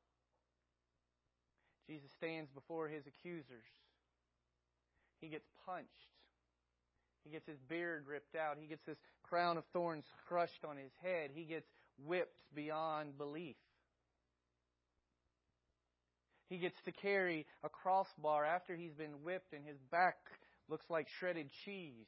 Jesus stands before his accusers. He gets punched. He gets his beard ripped out. He gets this crown of thorns crushed on his head. He gets whipped beyond belief. He gets to carry a crossbar after he's been whipped and his back looks like shredded cheese.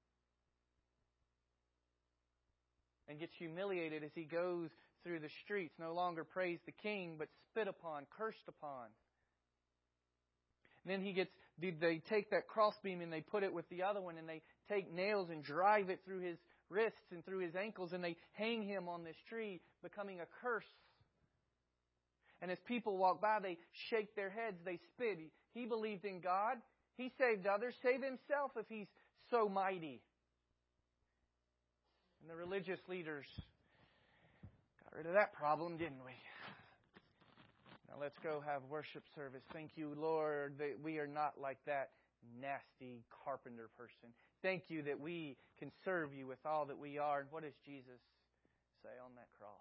And gets humiliated as he goes through the streets. No longer praise the king, but spit upon, cursed upon. And then they take that crossbeam and they put it with the other one and they take nails and drive it through his wrists and through his ankles and they hang him on this tree, becoming a curse. And as people walk by, they shake their heads, they spit. He believed in God. He saved others. Save himself if he's so mighty. And the religious leaders got rid of that problem, didn't we? Now let's go have worship service. Thank you, Lord, that we are not like that nasty carpenter person. Thank you that we can serve you with all that we are. And what does Jesus say on that cross?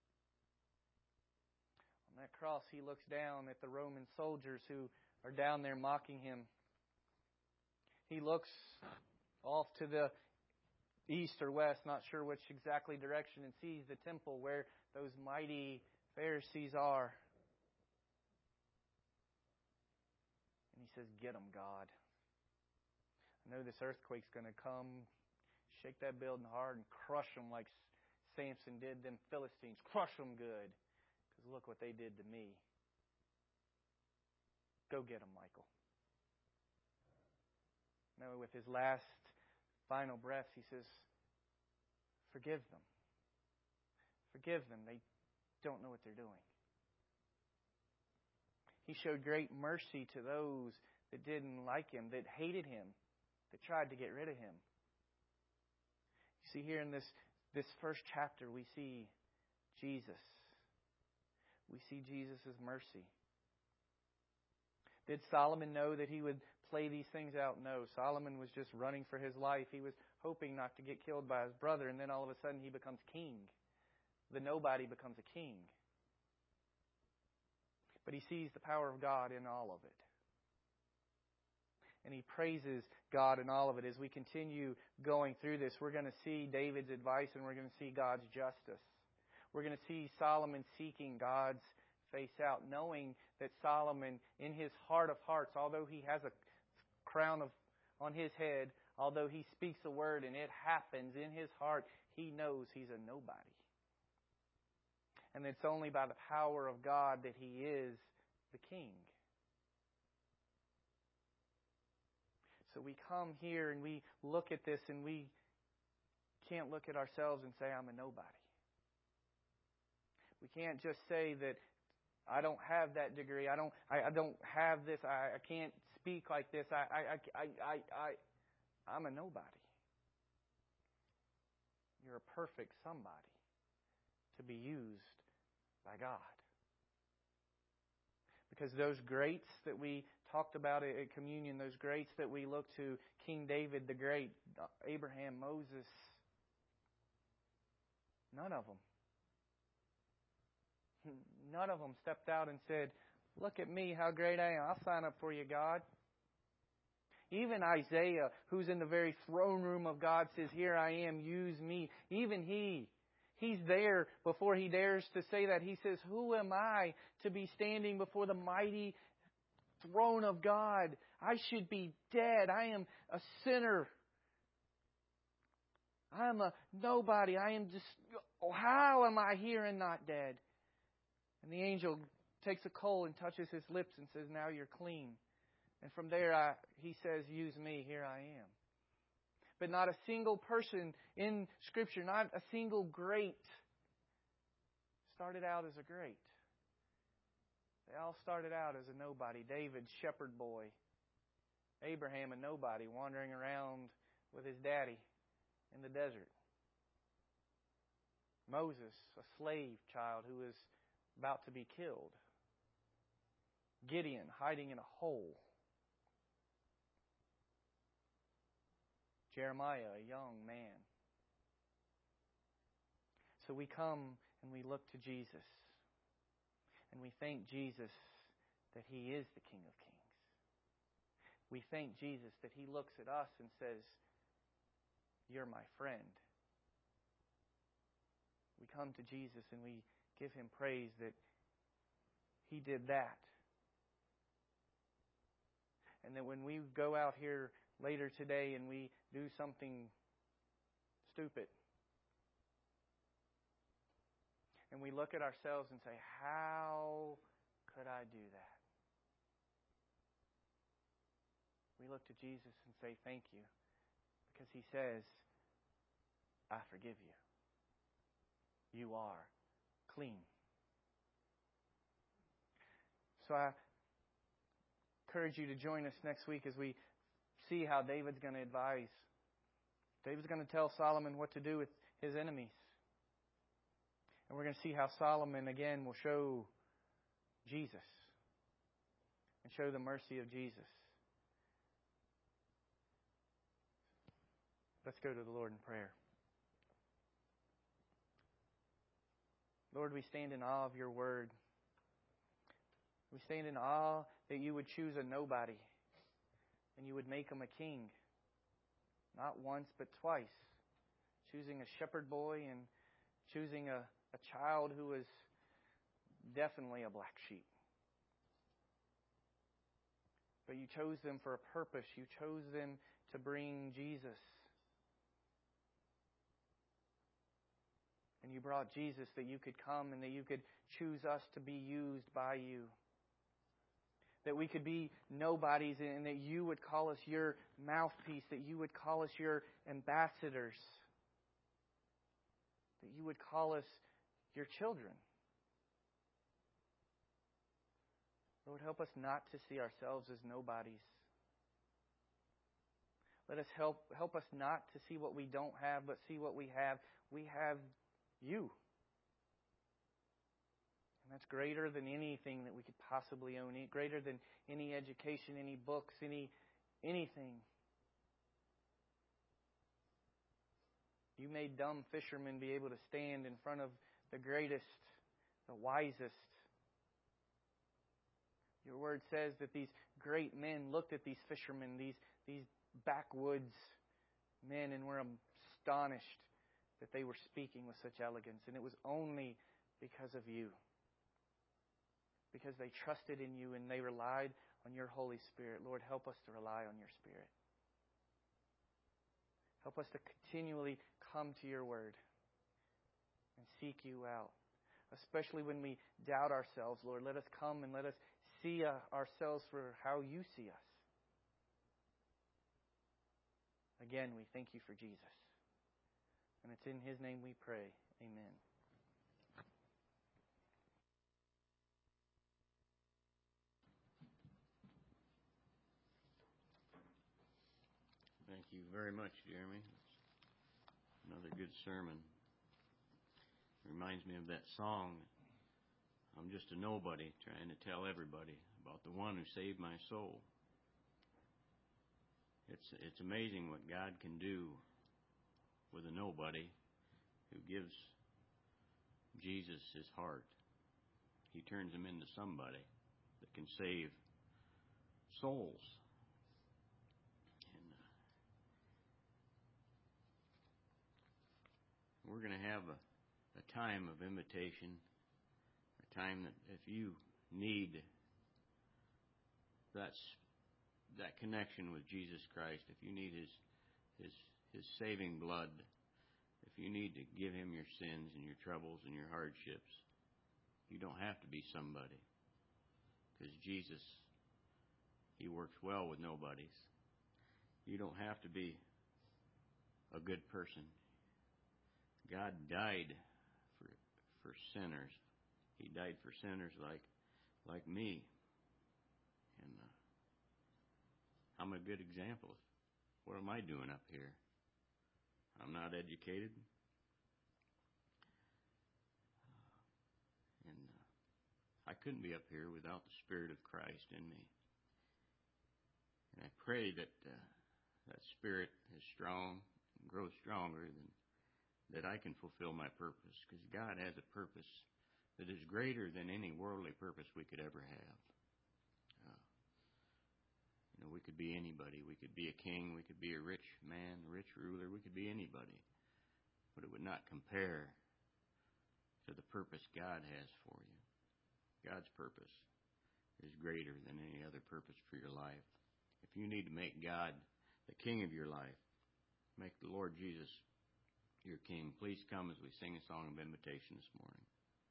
On that cross, he looks down at the Roman soldiers who are down there mocking him. He looks off to the east or west, not sure which exactly direction, and sees the temple where those mighty Pharisees are. And he says, get them, God. I know this earthquake's going to come, shake that building hard and crush them like Samson did them Philistines. Crush them good. Because look what they did to me. Go get them, Michael. Now, with his last final breaths, he says, forgive them. Forgive them. They don't know what they're doing. He showed great mercy to those that didn't like him, that hated him, that tried to get rid of him. You see, here in this first chapter, we see Jesus. We see Jesus' mercy. Did Solomon know that he would play these things out? No. Solomon was just running for his life. He was hoping not to get killed by his brother, and then all of a sudden he becomes king. The nobody becomes a king. But he sees the power of God in all of it. And he praises God in all of it. As we continue going through this, we're going to see David's advice and we're going to see God's justice. We're going to see Solomon seeking God's face out, knowing that Solomon, in his heart of hearts, although he has a crown on his head, although he speaks a word and it happens in his heart, he knows he's a nobody. And it's only by the power of God that he is the king. So we come here and we look at this and we can't look at ourselves and say, I'm a nobody. We can't just say that I don't have that degree. I don't have this. I can't speak like this. I'm a nobody. You're a perfect somebody to be used by God. Because those greats that we talked about at communion, those greats that we look to, King David the Great, Abraham, Moses, none of them stepped out and said, look at me, how great I am. I'll sign up for you, God. Even Isaiah, who's in the very throne room of God, says, here I am, use me. Even he's there before he dares to say that. He says, who am I to be standing before the mighty throne of God? I should be dead. I am a sinner. I am a nobody. I am just, how am I here and not dead? And the angel takes a coal and touches his lips and says, now you're clean. And from there, he says, use me, here I am. But not a single person in Scripture, not a single great, started out as a great. They all started out as a nobody. David, shepherd boy. Abraham, a nobody, wandering around with his daddy in the desert. Moses, a slave child who was about to be killed. Gideon, hiding in a hole. Jeremiah, a young man. So we come and we look to Jesus. And we thank Jesus that He is the King of Kings. We thank Jesus that He looks at us and says, you're my friend. We come to Jesus and we give Him praise that He did that. And that when we go out here later today and we do something stupid, and we look at ourselves and say, how could I do that? We look to Jesus and say, thank you. Because He says, I forgive you. You are clean. So I encourage you to join us next week as we see how David's going to advise. David's going to tell Solomon what to do with his enemies. And we're going to see how Solomon, again, will show Jesus and show the mercy of Jesus. Let's go to the Lord in prayer. Lord, we stand in awe of your word. We stand in awe that you would choose a nobody and you would make him a king. Not once, but twice. Choosing a shepherd boy and choosing a child who was definitely a black sheep. But you chose them for a purpose. You chose them to bring Jesus. And you brought Jesus that you could come and that you could choose us to be used by you. That we could be nobodies and that you would call us your mouthpiece, that you would call us your ambassadors, that you would call us your children. Lord, help us not to see ourselves as nobodies. Let us help us not to see what we don't have, but see what we have. We have you. And that's greater than anything that we could possibly own, greater than any education, any books, anything. You made dumb fishermen be able to stand in front of the greatest, the wisest. Your word says that these great men looked at these fishermen, these backwoods men, and were astonished that they were speaking with such elegance. And it was only because of you. Because they trusted in you and they relied on your Holy Spirit. Lord, help us to rely on your Spirit. Help us to continually come to your word and seek you out. Especially when we doubt ourselves, Lord, let us come and let us see ourselves for how you see us. Again, we thank you for Jesus. And it's in His name we pray. Amen. Thank you very much, Jeremy. Another good sermon. Reminds me of that song, I'm just a nobody trying to tell everybody about the one who saved my soul. It's amazing what God can do with a nobody who gives Jesus his heart. He turns him into somebody that can save souls. And we're going to have a time of invitation, a time that if you need that connection with Jesus Christ, if you need his saving blood you need to give Him your sins and your troubles and your hardships, you don't have to be somebody. Because Jesus, He works well with nobodies. You don't have to be a good person. God died for sinners. He died for sinners like me. And I'm a good example. What am I doing up here? I'm not educated. And I couldn't be up here without the Spirit of Christ in me. And I pray that that Spirit is strong and grows stronger than that I can fulfill my purpose. Because God has a purpose that is greater than any worldly purpose we could ever have. We could be anybody. We could be a king. We could be a rich man, a rich ruler. We could be anybody. But it would not compare to the purpose God has for you. God's purpose is greater than any other purpose for your life. If you need to make God the king of your life, make the Lord Jesus your king, please come as we sing a song of invitation this morning.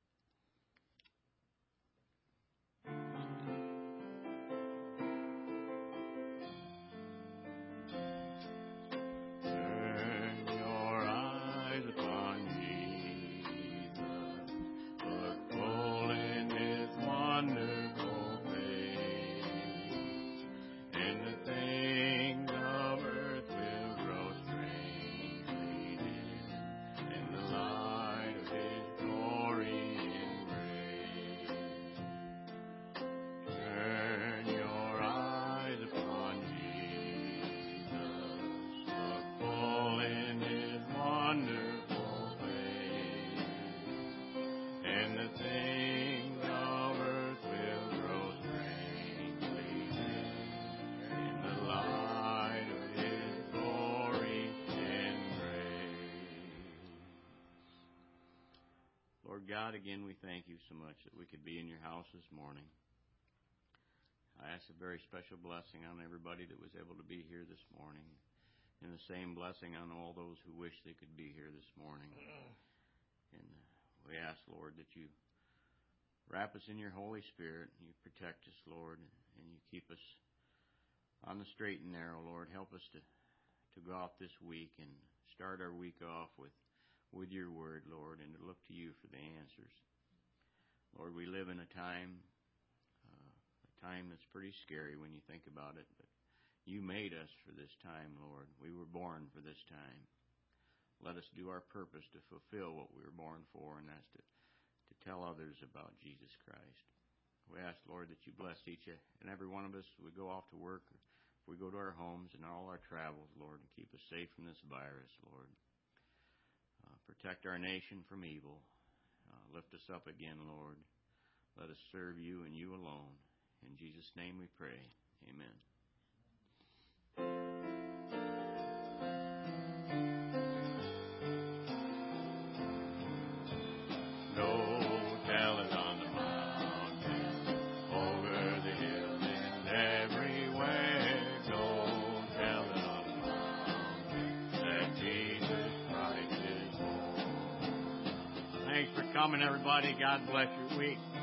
God, again, we thank you so much that we could be in your house this morning. I ask a very special blessing on everybody that was able to be here this morning, and the same blessing on all those who wish they could be here this morning. And we ask, Lord, that you wrap us in your Holy Spirit, and you protect us, Lord, and you keep us on the straight and narrow, Lord. Help us to go out this week and start our week off with your word, Lord, and to look to you for the answers. Lord, we live in a time that's pretty scary when you think about it, but you made us for this time, Lord. We were born for this time. Let us do our purpose to fulfill what we were born for, and that's to tell others about Jesus Christ. We ask, Lord, that you bless each and every one of us as we go off to work, or if we go to our homes and all our travels, Lord, and keep us safe from this virus, Lord. Protect our nation from evil. Lift us up again, Lord. Let us serve you and you alone. In Jesus' name we pray. Amen. Thanks for coming, everybody. God bless your week.